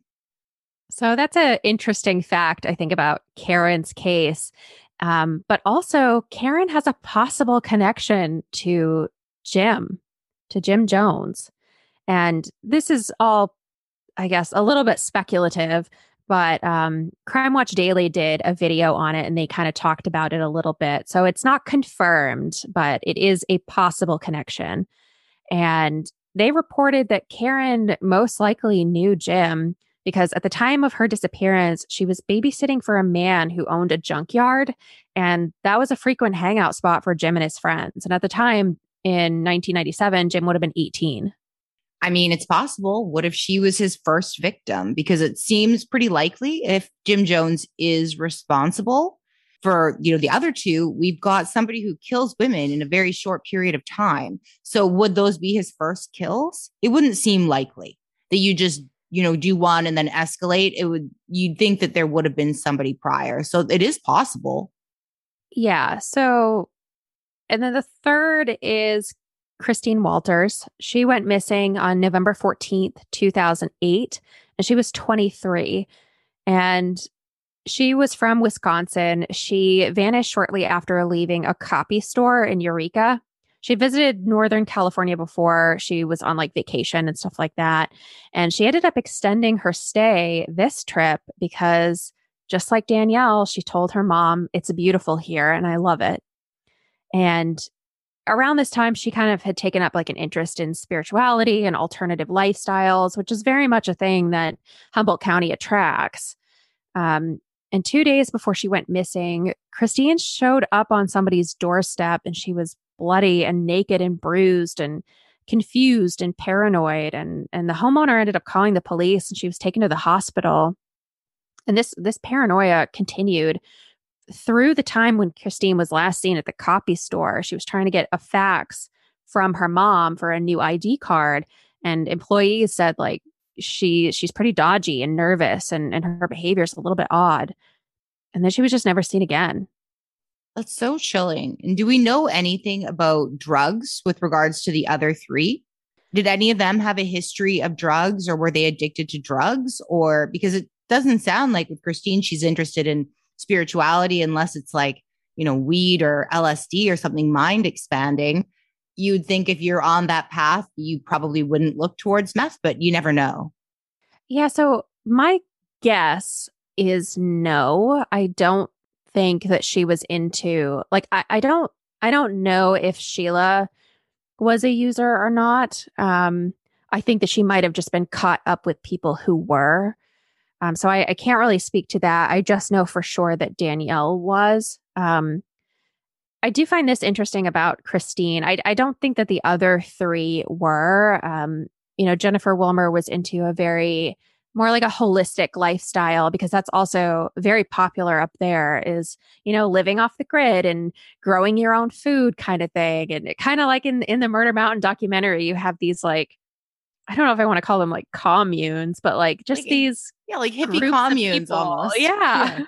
Speaker 4: So that's an interesting fact, I think, about Karen's case. Um, but also, Karen has a possible connection to Jim, to Jim Jones. And this is all, I guess, a little bit speculative. But um, Crime Watch Daily did a video on it, and they kind of talked about it a little bit. So it's not confirmed, but it is a possible connection. And they reported that Karen most likely knew Jim because at the time of her disappearance, she was babysitting for a man who owned a junkyard. And that was a frequent hangout spot for Jim and his friends. And at the time in nineteen ninety-seven, Jim would have been eighteen.
Speaker 3: I mean, it's possible. What if she was his first victim? Because it seems pretty likely if Jim Jones is responsible for, you know, the other two, we've got somebody who kills women in a very short period of time. So would those be his first kills? It wouldn't seem likely that you just, you know, do one and then escalate. It would, you'd think that there would have been somebody prior. So it is possible.
Speaker 4: Yeah. So, and then the third is Christine Walters. She went missing on November fourteenth, two thousand eight, and she was twenty-three. And she was from Wisconsin. She vanished shortly after leaving a copy store in Eureka. She visited Northern California before. She was on like vacation and stuff like that. And she ended up extending her stay this trip because just like Danielle, she told her mom, "It's beautiful here and I love it." And around this time, she kind of had taken up like an interest in spirituality and alternative lifestyles, which is very much a thing that Humboldt County attracts. Um, and two days before she went missing, Christine showed up on somebody's doorstep, and she was bloody and naked and bruised and confused and paranoid. And, and the homeowner ended up calling the police, and she was taken to the hospital. And this, this paranoia continued through the time when Christine was last seen at the copy store. She was trying to get a fax from her mom for a new I D card. And employees said like she she's pretty dodgy and nervous, and, and her behavior is a little bit odd. And then she was just never seen again.
Speaker 3: That's so chilling. And do we know anything about drugs with regards to the other three? Did any of them have a history of drugs, or were they addicted to drugs? Or because it doesn't sound like with Christine, she's interested in spirituality, unless it's like, you know, weed or L S D or something mind expanding. You'd think if you're on that path, you probably wouldn't look towards meth, but you never know.
Speaker 4: Yeah. So my guess is no. I don't think that she was into like, I, I don't, I don't know if Sheila was a user or not. Um, I think that she might have just been caught up with people who were. Um, so I, I can't really speak to that. I just know for sure that Danielle was. Um, I do find this interesting about Christine. I, I don't think that the other three were. Um, you know, Jennifer Wilmer was into a very more like a holistic lifestyle because that's also very popular up there is, you know, living off the grid and growing your own food kind of thing. And kind of like in, in the Murder Mountain documentary, you have these like, I don't know if I want to call them like communes, but like just
Speaker 3: like,
Speaker 4: these
Speaker 3: yeah, like hippie communes almost.
Speaker 4: Yeah. yeah.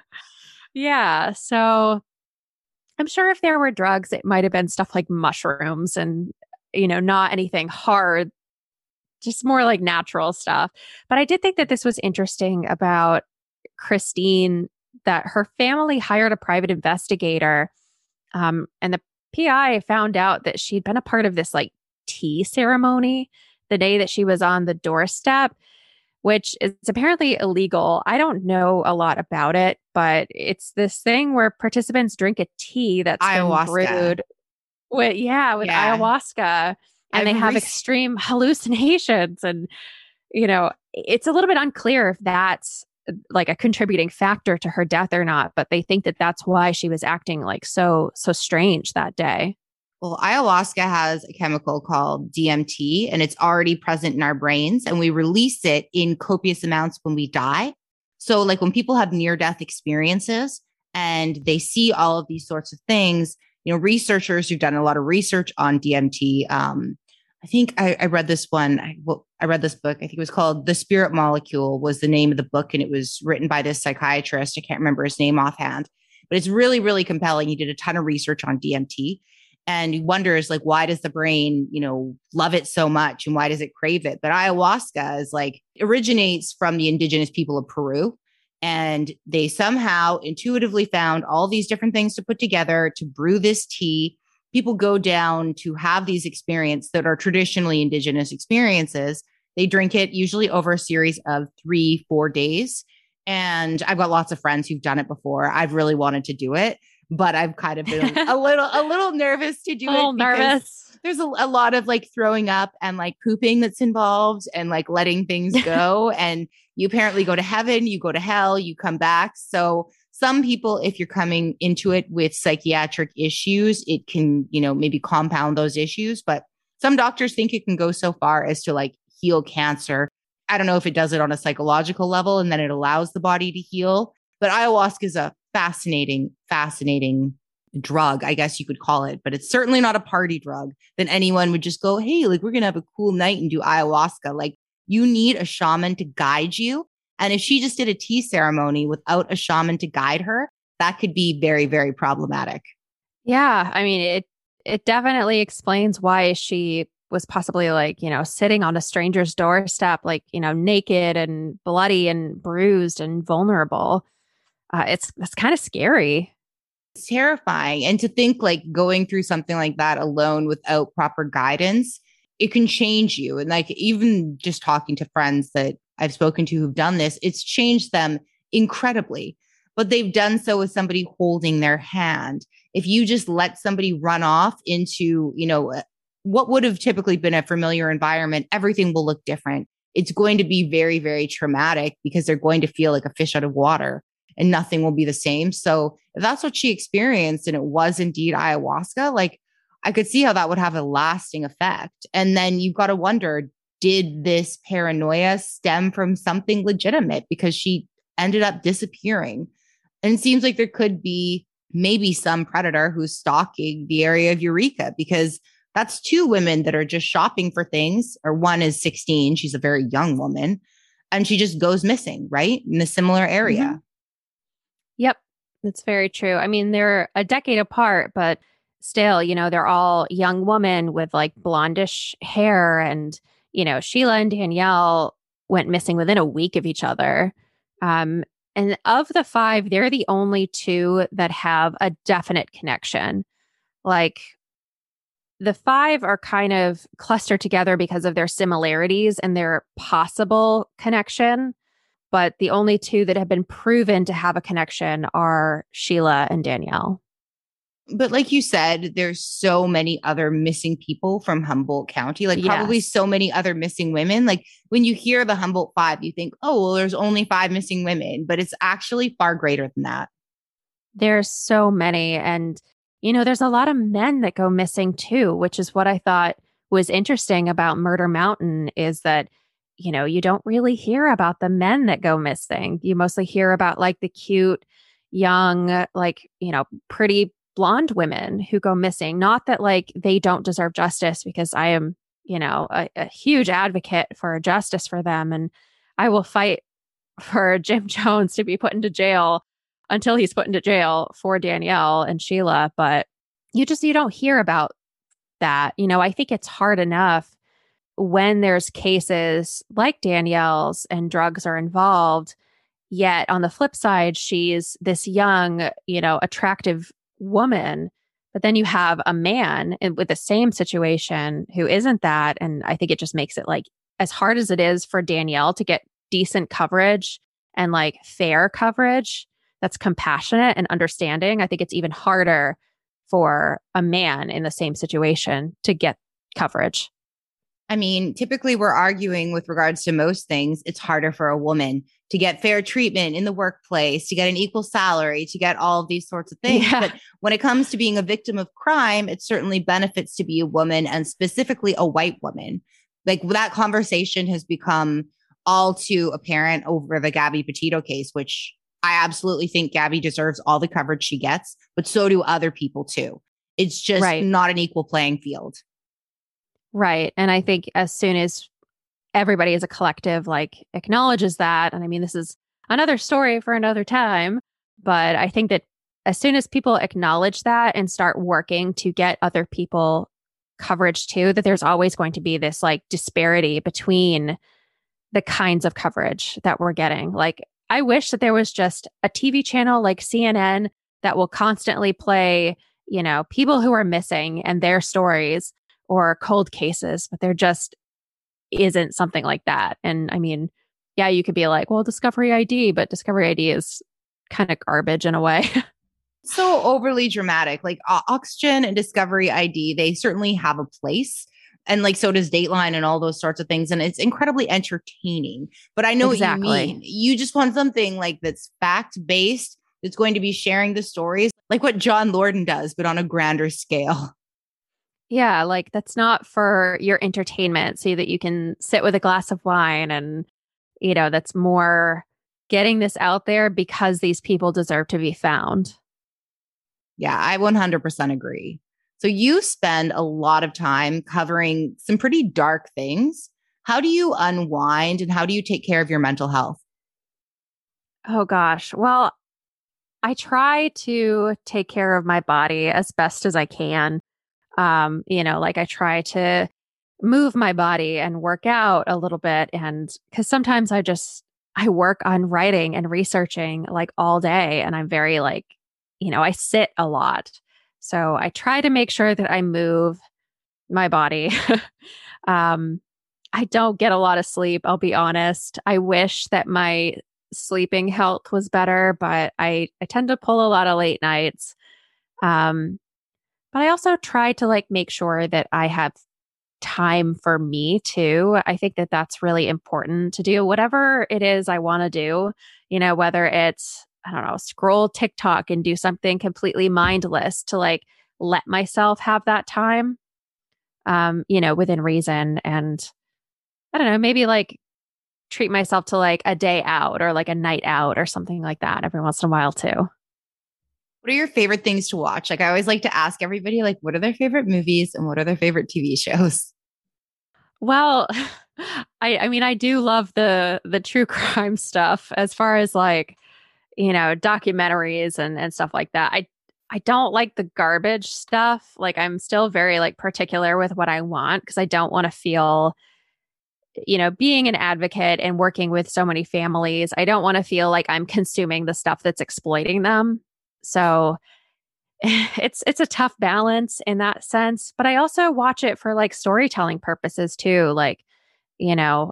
Speaker 4: Yeah. So I'm sure if there were drugs, it might have been stuff like mushrooms and, you know, not anything hard, just more like natural stuff. But I did think that this was interesting about Christine, that her family hired a private investigator. Um, and the P I found out that she'd been a part of this like tea ceremony the day that she was on the doorstep, which is apparently illegal. I don't know a lot about it, but it's this thing where participants drink a tea that's
Speaker 3: ayahuasca.
Speaker 4: been brewed with, yeah, with yeah. ayahuasca, and I've they have re- extreme hallucinations. And, you know, it's a little bit unclear if that's like a contributing factor to her death or not, but they think that that's why she was acting like so, so strange that day.
Speaker 3: Well, ayahuasca has a chemical called D M T, and it's already present in our brains, and we release it in copious amounts when we die. So like when people have near-death experiences and they see all of these sorts of things, you know, researchers who've done a lot of research on D M T, um, I think I, I read this one, I, well, I read this book, I think it was called The Spirit Molecule was the name of the book, and it was written by this psychiatrist. I can't remember his name offhand, but it's really, really compelling. He did a ton of research on D M T. And he wonders, like, why does the brain, you know, love it so much and why does it crave it? But ayahuasca is like originates from the indigenous people of Peru. And they somehow intuitively found all these different things to put together to brew this tea. People go down to have these experiences that are traditionally indigenous experiences. They drink it usually over a series of three, four days. And I've got lots of friends who've done it before. I've really wanted to do it, but I've kind of been a little, a little nervous to do
Speaker 4: a little
Speaker 3: it because
Speaker 4: nervous.
Speaker 3: There's a, a lot of like throwing up and like pooping that's involved and like letting things go. And you apparently go to heaven, you go to hell, you come back. So some people, if you're coming into it with psychiatric issues, it can, you know, maybe compound those issues. But some doctors think it can go so far as to like heal cancer. I don't know if it does it on a psychological level and then it allows the body to heal. But ayahuasca is a fascinating, fascinating drug, I guess you could call it. But it's certainly not a party drug that anyone would just go, hey, like we're going to have a cool night and do ayahuasca. Like you need a shaman to guide you. And if she just did a tea ceremony without a shaman to guide her, that could be very, very problematic.
Speaker 4: Yeah. I mean, it it definitely explains why she was possibly like, you know, sitting on a stranger's doorstep, like, you know, naked and bloody and bruised and vulnerable. Uh, it's it's kind of scary.
Speaker 3: It's terrifying. And to think like going through something like that alone without proper guidance, it can change you. And like even just talking to friends that I've spoken to who've done this, it's changed them incredibly. But they've done so with somebody holding their hand. If you just let somebody run off into, you know, what would have typically been a familiar environment, everything will look different. It's going to be very, very traumatic because they're going to feel like a fish out of water and nothing will be the same. So if that's what she experienced and it was indeed ayahuasca, like I could see how that would have a lasting effect. And then you've got to wonder, did this paranoia stem from something legitimate? Because she ended up disappearing. And it seems like there could be maybe some predator who's stalking the area of Eureka, because that's two women that are just shopping for things. Or one is sixteen. She's a very young woman. And she just goes missing, right? In a similar area.
Speaker 4: Mm-hmm. Yep. That's very true. I mean, they're a decade apart, but still, you know, they're all young women with like blondish hair. And, you know, Sheila and Danielle went missing within a week of each other. Um, and of the five, they're the only two that have a definite connection. Like the five are kind of clustered together because of their similarities and their possible connection. But the only two that have been proven to have a connection are Sheila and Danielle.
Speaker 3: But like you said, there's so many other missing people from Humboldt County, like
Speaker 4: Yes.
Speaker 3: probably so many other missing women. Like when you hear the Humboldt Five, you think, oh, well, there's only five missing women, but it's actually far greater than that.
Speaker 4: There's so many. And you know, there's a lot of men that go missing too, which is what I thought was interesting about Murder Mountain is that, you know, you don't really hear about the men that go missing. You mostly hear about like the cute, young, like, you know, pretty blonde women who go missing. Not that like they don't deserve justice, because I am, you know, a, a huge advocate for justice for them. And I will fight for Jim Jones to be put into jail until he's put into jail for Danielle and Sheila. But you just, you don't hear about that. You know, I think it's hard enough when there's cases like Danielle's and drugs are involved. Yet on the flip side, she's this young, you know, attractive woman. But then you have a man in, with the same situation who isn't that. And I think it just makes it like as hard as it is for Danielle to get decent coverage and like fair coverage that's compassionate and understanding. I think it's even harder for a man in the same situation to get coverage.
Speaker 3: I mean, typically we're arguing with regards to most things. It's harder for a woman to get fair treatment in the workplace, to get an equal salary, to get all of these sorts of things.
Speaker 4: Yeah.
Speaker 3: But when it comes to being a victim of crime, it certainly benefits to be a woman, and specifically a white woman. Like that conversation has become all too apparent over the Gabby Petito case, which I absolutely think Gabby deserves all the coverage she gets, but so do other people too. It's just
Speaker 4: Right.
Speaker 3: not an equal playing field.
Speaker 4: Right. And I think as soon as everybody as a collective like acknowledges that, and I mean, this is another story for another time, but I think that as soon as people acknowledge that and start working to get other people coverage too, that there's always going to be this like disparity between the kinds of coverage that we're getting. Like, I wish that there was just a T V channel like C N N that will constantly play, you know, people who are missing and their stories or cold cases, but there just isn't something like that. And I mean, yeah, you could be like, well, Discovery I D, but Discovery I D is kind of garbage in a way.
Speaker 3: So overly dramatic. Like uh, Oxygen and Discovery I D, they certainly have a place. And like, so does Dateline and all those sorts of things. And it's incredibly entertaining. But I know
Speaker 4: Exactly.
Speaker 3: what you mean. You just want something like that's fact-based, that's going to be sharing the stories, like what John Lorden does, but on a grander scale.
Speaker 4: Yeah, like that's not for your entertainment so that you can sit with a glass of wine and, you know, that's more getting this out there because these people deserve to be found.
Speaker 3: Yeah, I one hundred percent agree. So you spend a lot of time covering some pretty dark things. How do you unwind and how do you take care of your mental health?
Speaker 4: Oh gosh. Well, I try to take care of my body as best as I can. Um, you know, like I try to move my body and work out a little bit. And because sometimes I just, I work on writing and researching like all day. And I'm very like, you know, I sit a lot. So I try to make sure that I move my body. um, I don't get a lot of sleep, I'll be honest. I wish that my sleeping health was better, but I, I tend to pull a lot of late nights. Um, but I also try to like make sure that I have time for me too. I think that that's really important to do whatever it is I want to do, you know, whether it's, I don't know, scroll TikTok and do something completely mindless to like let myself have that time, um, you know, within reason. And I don't know, maybe like treat myself to like a day out or like a night out or something like that every once in a while too.
Speaker 3: What are your favorite things to watch? Like I always like to ask everybody, like, what are their favorite movies and what are their favorite T V shows?
Speaker 4: Well, I I mean, I do love the the true crime stuff as far as like, you know, documentaries and and stuff like that. I I don't like the garbage stuff. Like I'm still very like particular with what I want because I don't want to feel, you know, being an advocate and working with so many families, I don't want to feel like I'm consuming the stuff that's exploiting them. So it's it's a tough balance in that sense, but I also watch it for like storytelling purposes too. Like, you know,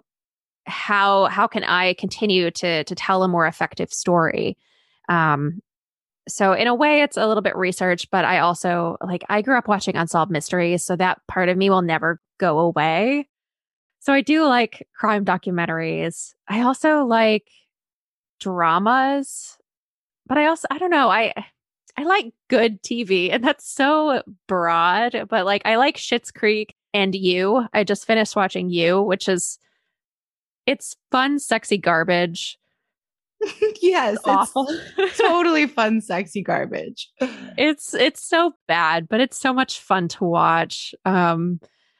Speaker 4: how how can I continue to to tell a more effective story? Um, so in a way, it's a little bit research, but I also like I grew up watching Unsolved Mysteries, so that part of me will never go away. So I do like crime documentaries. I also like dramas, but I also I don't know I. I like good T V, and that's so broad, but like I like Schitt's Creek and You. I just finished watching You, which is it's fun, sexy garbage.
Speaker 3: Yes,
Speaker 4: It's awful.
Speaker 3: It's totally fun, sexy garbage.
Speaker 4: It's it's so bad, but it's so much fun to watch. Um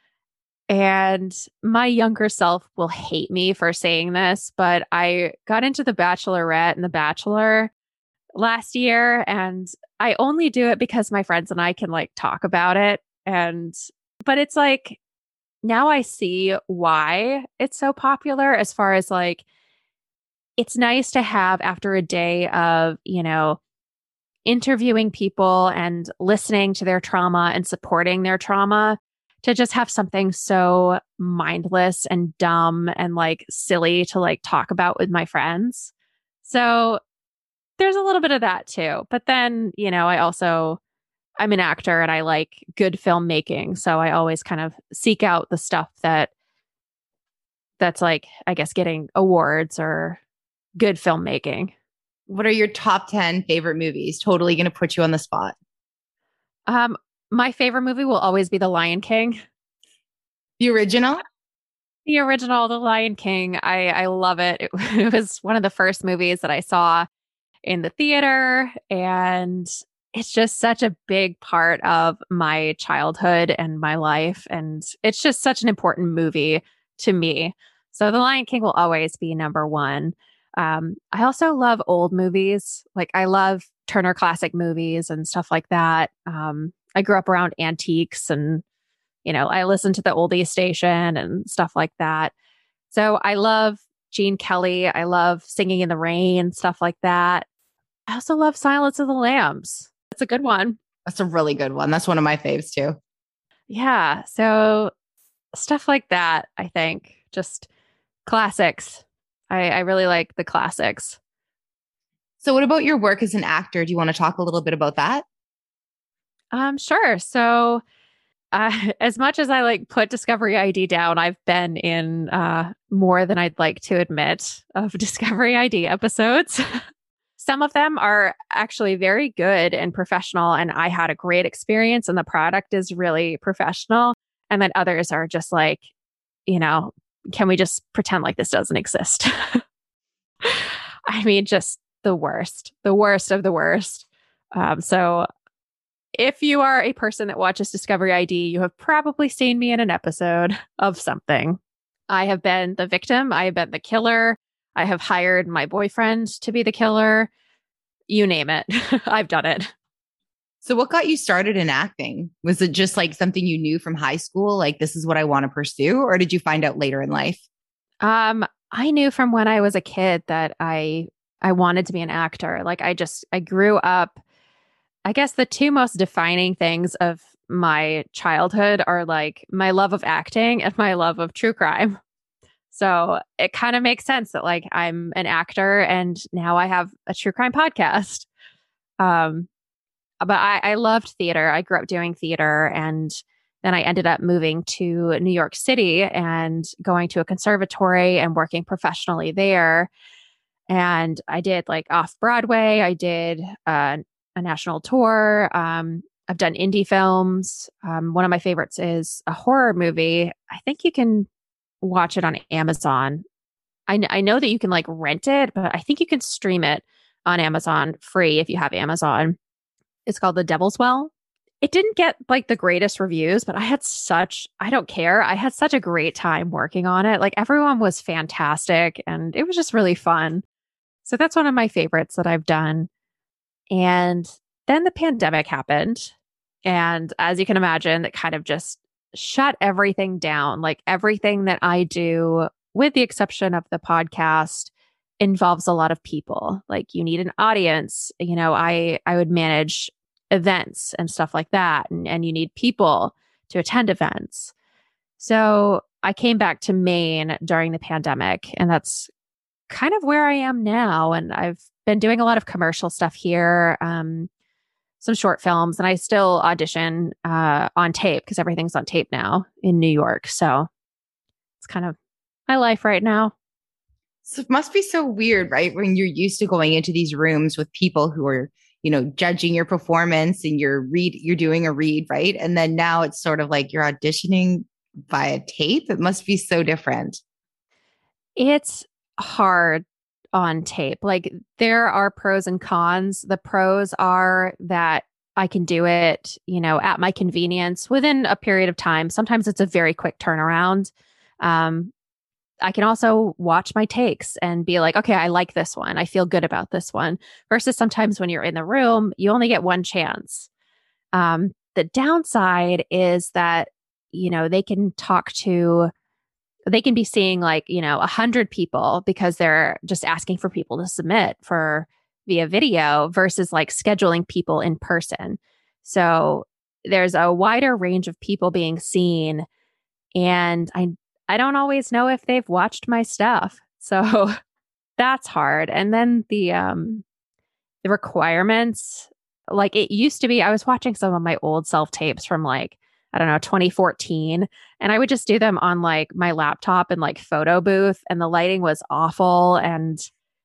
Speaker 4: and my younger self will hate me for saying this, but I got into The Bachelorette and The Bachelor last year, and I only do it because my friends and I can like talk about it. And but it's like now I see why it's so popular, as far as like it's nice to have after a day of, you know, interviewing people and listening to their trauma and supporting their trauma, to just have something so mindless and dumb and like silly to like talk about with my friends. So there's a little bit of that too. But then, you know, I also, I'm an actor and I like good filmmaking. So I always kind of seek out the stuff that that's like, I guess, getting awards or good filmmaking.
Speaker 3: What are your top ten favorite movies? Totally going to put you on the spot.
Speaker 4: Um, my favorite movie will always be The Lion King.
Speaker 3: The original?
Speaker 4: The original, The Lion King. I, I love it. it. It was one of the first movies that I saw in the theater, and it's just such a big part of my childhood and my life. And it's just such an important movie to me. So The Lion King will always be number one. Um, I also love old movies. Like I love Turner Classic Movies and stuff like that. Um, I grew up around antiques, and, you know, I listened to the oldies station and stuff like that. So I love Gene Kelly. I love Singing in the Rain, stuff like that. I also love Silence of the Lambs. That's a good one.
Speaker 3: That's a really good one. That's one of my faves too.
Speaker 4: Yeah. So stuff like that, I think, just classics. I, I really like the classics.
Speaker 3: So what about your work as an actor? Do you want to talk a little bit about that?
Speaker 4: Um, sure. So uh, as much as I like put Discovery I D down, I've been in uh, more than I'd like to admit of Discovery I D episodes. Some of them are actually very good and professional, and I had a great experience and the product is really professional. And then others are just like, you know, can we just pretend like this doesn't exist? I mean, just the worst, the worst of the worst. Um, so if you are a person that watches Discovery I D, you have probably seen me in an episode of something. I have been the victim. I have been the killer. I have hired my boyfriend to be the killer. You name it. I've done it.
Speaker 3: So what got you started in acting? Was it just like something you knew from high school? Like, this is what I want to pursue? Or did you find out later in life?
Speaker 4: Um, I knew from when I was a kid that I I wanted to be an actor. Like I just I grew up. I guess the two most defining things of my childhood are like my love of acting and my love of true crime. So it kind of makes sense that like I'm an actor and now I have a true crime podcast. Um, but I, I loved theater. I grew up doing theater, and then I ended up moving to New York City and going to a conservatory and working professionally there. And I did like off Broadway. I did uh, a national tour. Um, I've done indie films. Um, one of my favorites is a horror movie. I think you can watch it on Amazon. I, kn- I know that you can like rent it, but I think you can stream it on Amazon free if you have Amazon. It's called The Devil's Well. It didn't get like the greatest reviews, but I had such, I don't care. I had such a great time working on it. Like everyone was fantastic and it was just really fun. So that's one of my favorites that I've done. And then the pandemic happened. And as you can imagine, that kind of just shut everything down. Like everything that I do, with the exception of the podcast, involves a lot of people. Like you need an audience. You know, I I would manage events and stuff like that. And, and you need people to attend events. So I came back to Maine during the pandemic, and that's kind of where I am now. And I've been doing a lot of commercial stuff here, um, some short films, and I still audition uh, on tape because everything's on tape now in New York. So it's kind of my life right now.
Speaker 3: So it must be so weird, right? When you're used to going into these rooms with people who are, you know, judging your performance and you're read, you're doing a read, right? And then now it's sort of like you're auditioning via tape. It must be so different.
Speaker 4: It's hard on tape. Like there are pros and cons. The pros are that I can do it, you know, at my convenience within a period of time. Sometimes it's a very quick turnaround. Um, I can also watch my takes and be like, okay, I like this one. I feel good about this one. Versus sometimes when you're in the room, you only get one chance. Um, the downside is that, you know, they can talk to, they can be seeing like, you know, a hundred people because they're just asking for people to submit for via video versus like scheduling people in person. So there's a wider range of people being seen. And I I don't always know if they've watched my stuff. So that's hard. And then the um the requirements, like it used to be, I was watching some of my old self tapes from like, I don't know, twenty fourteen. And I would just do them on like my laptop and like photo booth. And the lighting was awful. And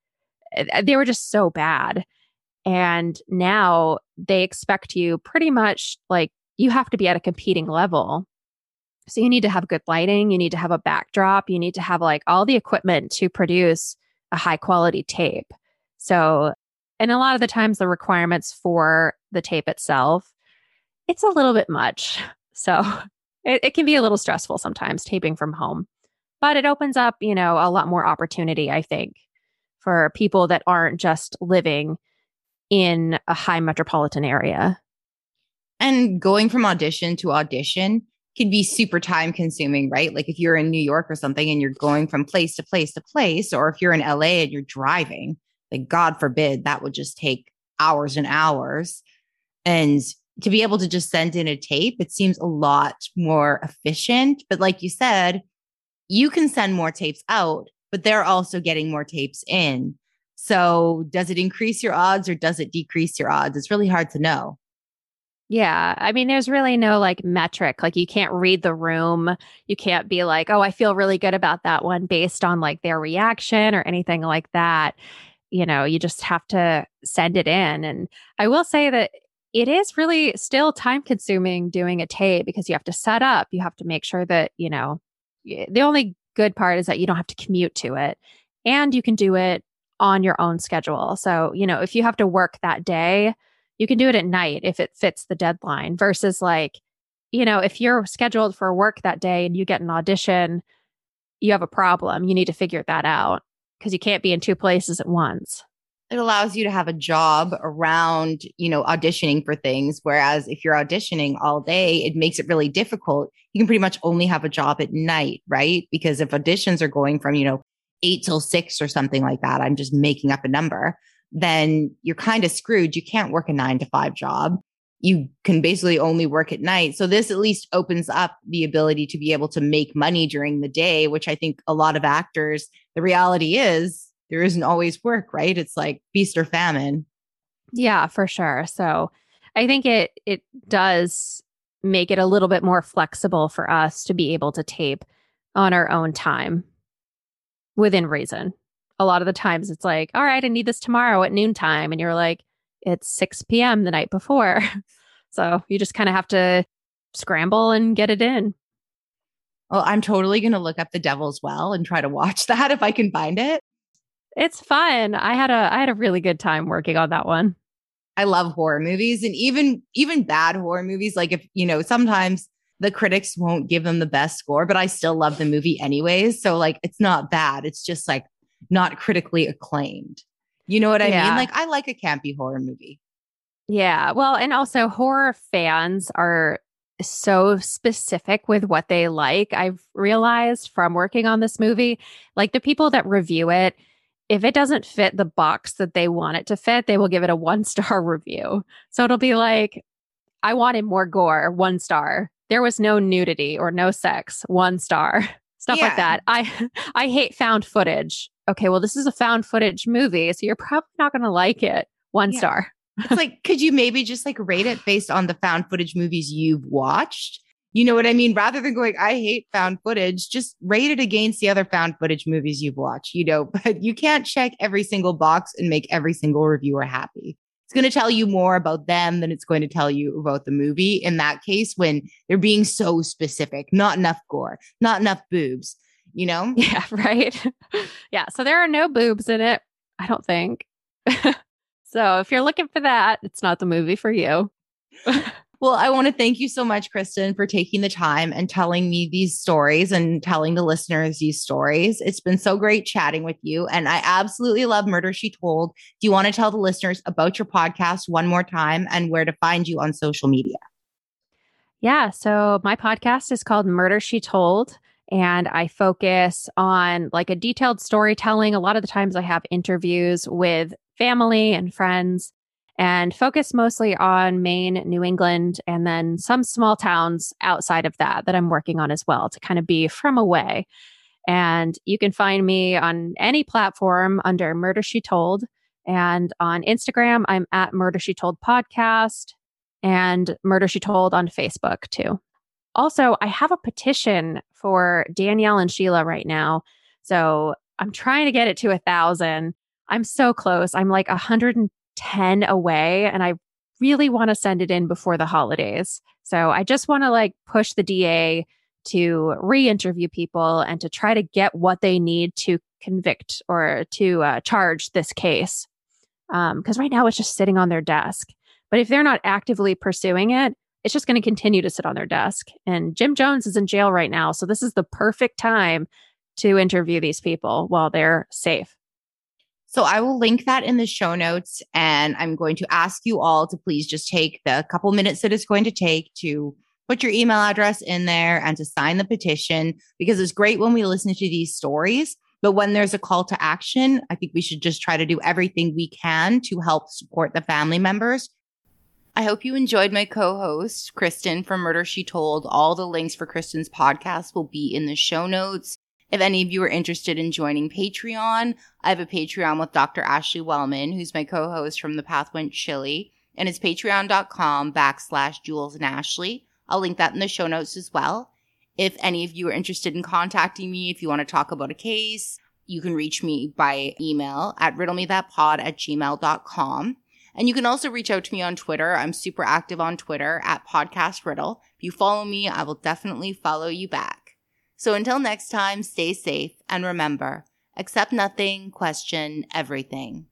Speaker 4: they were just so bad. And now they expect you pretty much like you have to be at a competing level. So you need to have good lighting, you need to have a backdrop, you need to have like all the equipment to produce a high quality tape. So, and a lot of the times the requirements for the tape itself, it's a little bit much. So it, it can be a little stressful sometimes taping from home, but it opens up, you know, a lot more opportunity, I think, for people that aren't just living in a high metropolitan area.
Speaker 3: And going from audition to audition can be super time consuming, right? Like if you're in New York or something and you're going from place to place to place, or if you're in L A and you're driving, like God forbid, that would just take hours and hours. And to be able to just send in a tape, it seems a lot more efficient. But like you said, you can send more tapes out, but they're also getting more tapes in. So does it increase your odds or does it decrease your odds? It's really hard to know.
Speaker 4: Yeah. I mean, there's really no like metric. Like you can't read the room. You can't be like, oh, I feel really good about that one based on like their reaction or anything like that. You know, you just have to send it in. And I will say that it is really still time consuming doing a tape because you have to set up, you have to make sure that, you know, the only good part is that you don't have to commute to it and you can do it on your own schedule. So, you know, if you have to work that day, you can do it at night if it fits the deadline versus like, you know, if you're scheduled for work that day and you get an audition, you have a problem. You need to figure that out because you can't be in two places at once.
Speaker 3: It allows you to have a job around, you know, auditioning for things. Whereas if you're auditioning all day, it makes it really difficult. You can pretty much only have a job at night, right? Because if auditions are going from, you know, eight till six or something like that, I'm just making up a number, then you're kind of screwed. You can't work a nine to five job. You can basically only work at night. So this at least opens up the ability to be able to make money during the day, which I think a lot of actors, the reality is there isn't always work, right? It's like feast or famine.
Speaker 4: Yeah, for sure. So I think it it does make it a little bit more flexible for us to be able to tape on our own time within reason. A lot of the times it's like, all right, I need this tomorrow at noontime. And you're like, it's six p.m. the night before. So you just kind of have to scramble and get it in.
Speaker 3: Well, I'm totally going to look up The Devil's Well and try to watch that if I can find it.
Speaker 4: It's fun. I had a I had a really good time working on that one.
Speaker 3: I love horror movies and even even bad horror movies. Like if, you know, sometimes the critics won't give them the best score, but I still love the movie anyways. So like, it's not bad. It's just like not critically acclaimed. You know what I
Speaker 4: Yeah.
Speaker 3: mean? Like I like a campy horror movie.
Speaker 4: Yeah. Well, and also horror fans are so specific with what they like. I've realized from working on this movie, like the people that review it, if it doesn't fit the box that they want it to fit, they will give it a one star review. So it'll be like, I wanted more gore, one star. There was no nudity or no sex, one star. Stuff
Speaker 3: Yeah.
Speaker 4: like that. I I hate found footage. Okay, well, this is a found footage movie, so you're probably not going to like it. One
Speaker 3: Yeah.
Speaker 4: star.
Speaker 3: It's like, could you maybe just like rate it based on the found footage movies you've watched? You know what I mean? Rather than going, I hate found footage, just rate it against the other found footage movies you've watched, you know, but you can't check every single box and make every single reviewer happy. it's going to tell you more about them than it's going to tell you about the movie. In that case, when they're being so specific, not enough gore, not enough boobs, you know?
Speaker 4: Yeah, right. Yeah. So there are no boobs in it, I don't think. So if you're looking for that, it's not the movie for you.
Speaker 3: Well, I want to thank you so much, Kristen, for taking the time and telling me these stories and telling the listeners these stories. It's been so great chatting with you. And I absolutely love Murder, She Told. Do you want to tell the listeners about your podcast one more time and where to find you on social media?
Speaker 4: Yeah. So my podcast is called Murder, She Told. And I focus on like a detailed storytelling. A lot of the times I have interviews with family and friends, and focus mostly on Maine, New England, and then some small towns outside of that that I'm working on as well to kind of be from away. And you can find me on any platform under Murder, She Told. And on Instagram, I'm at Murder, She Told Podcast, and Murder, She Told on Facebook too. Also, I have a petition for Danielle and Sheila right now. So I'm trying to get it to a thousand. I'm so close. I'm like one hundred ten away, and I really want to send it in before the holidays. So I just want to like push the D A to re-interview people and to try to get what they need to convict or to uh, charge this case. Um, because right now it's just sitting on their desk. But if they're not actively pursuing it, it's just going to continue to sit on their desk. And Jim Jones is in jail right now. So this is the perfect time to interview these people while they're safe.
Speaker 3: So I will link that in the show notes, and I'm going to ask you all to please just take the couple minutes that it's going to take to put your email address in there and to sign the petition, because it's great when we listen to these stories. But when there's a call to action, I think we should just try to do everything we can to help support the family members. I hope you enjoyed my co-host, Kristen from Murder, She Told. All the links for Kristen's podcast will be in the show notes. If any of you are interested in joining Patreon, I have a Patreon with Doctor Ashley Wellman, who's my co-host from The Path Went Chilly, and it's patreon.com backslash Jules and Ashley. I'll link that in the show notes as well. If any of you are interested in contacting me, if you want to talk about a case, you can reach me by email at riddlemethatpod at gmail dot com. And you can also reach out to me on Twitter. I'm super active on Twitter at Podcast Riddle. If you follow me, I will definitely follow you back. So until next time, stay safe and remember, accept nothing, question everything.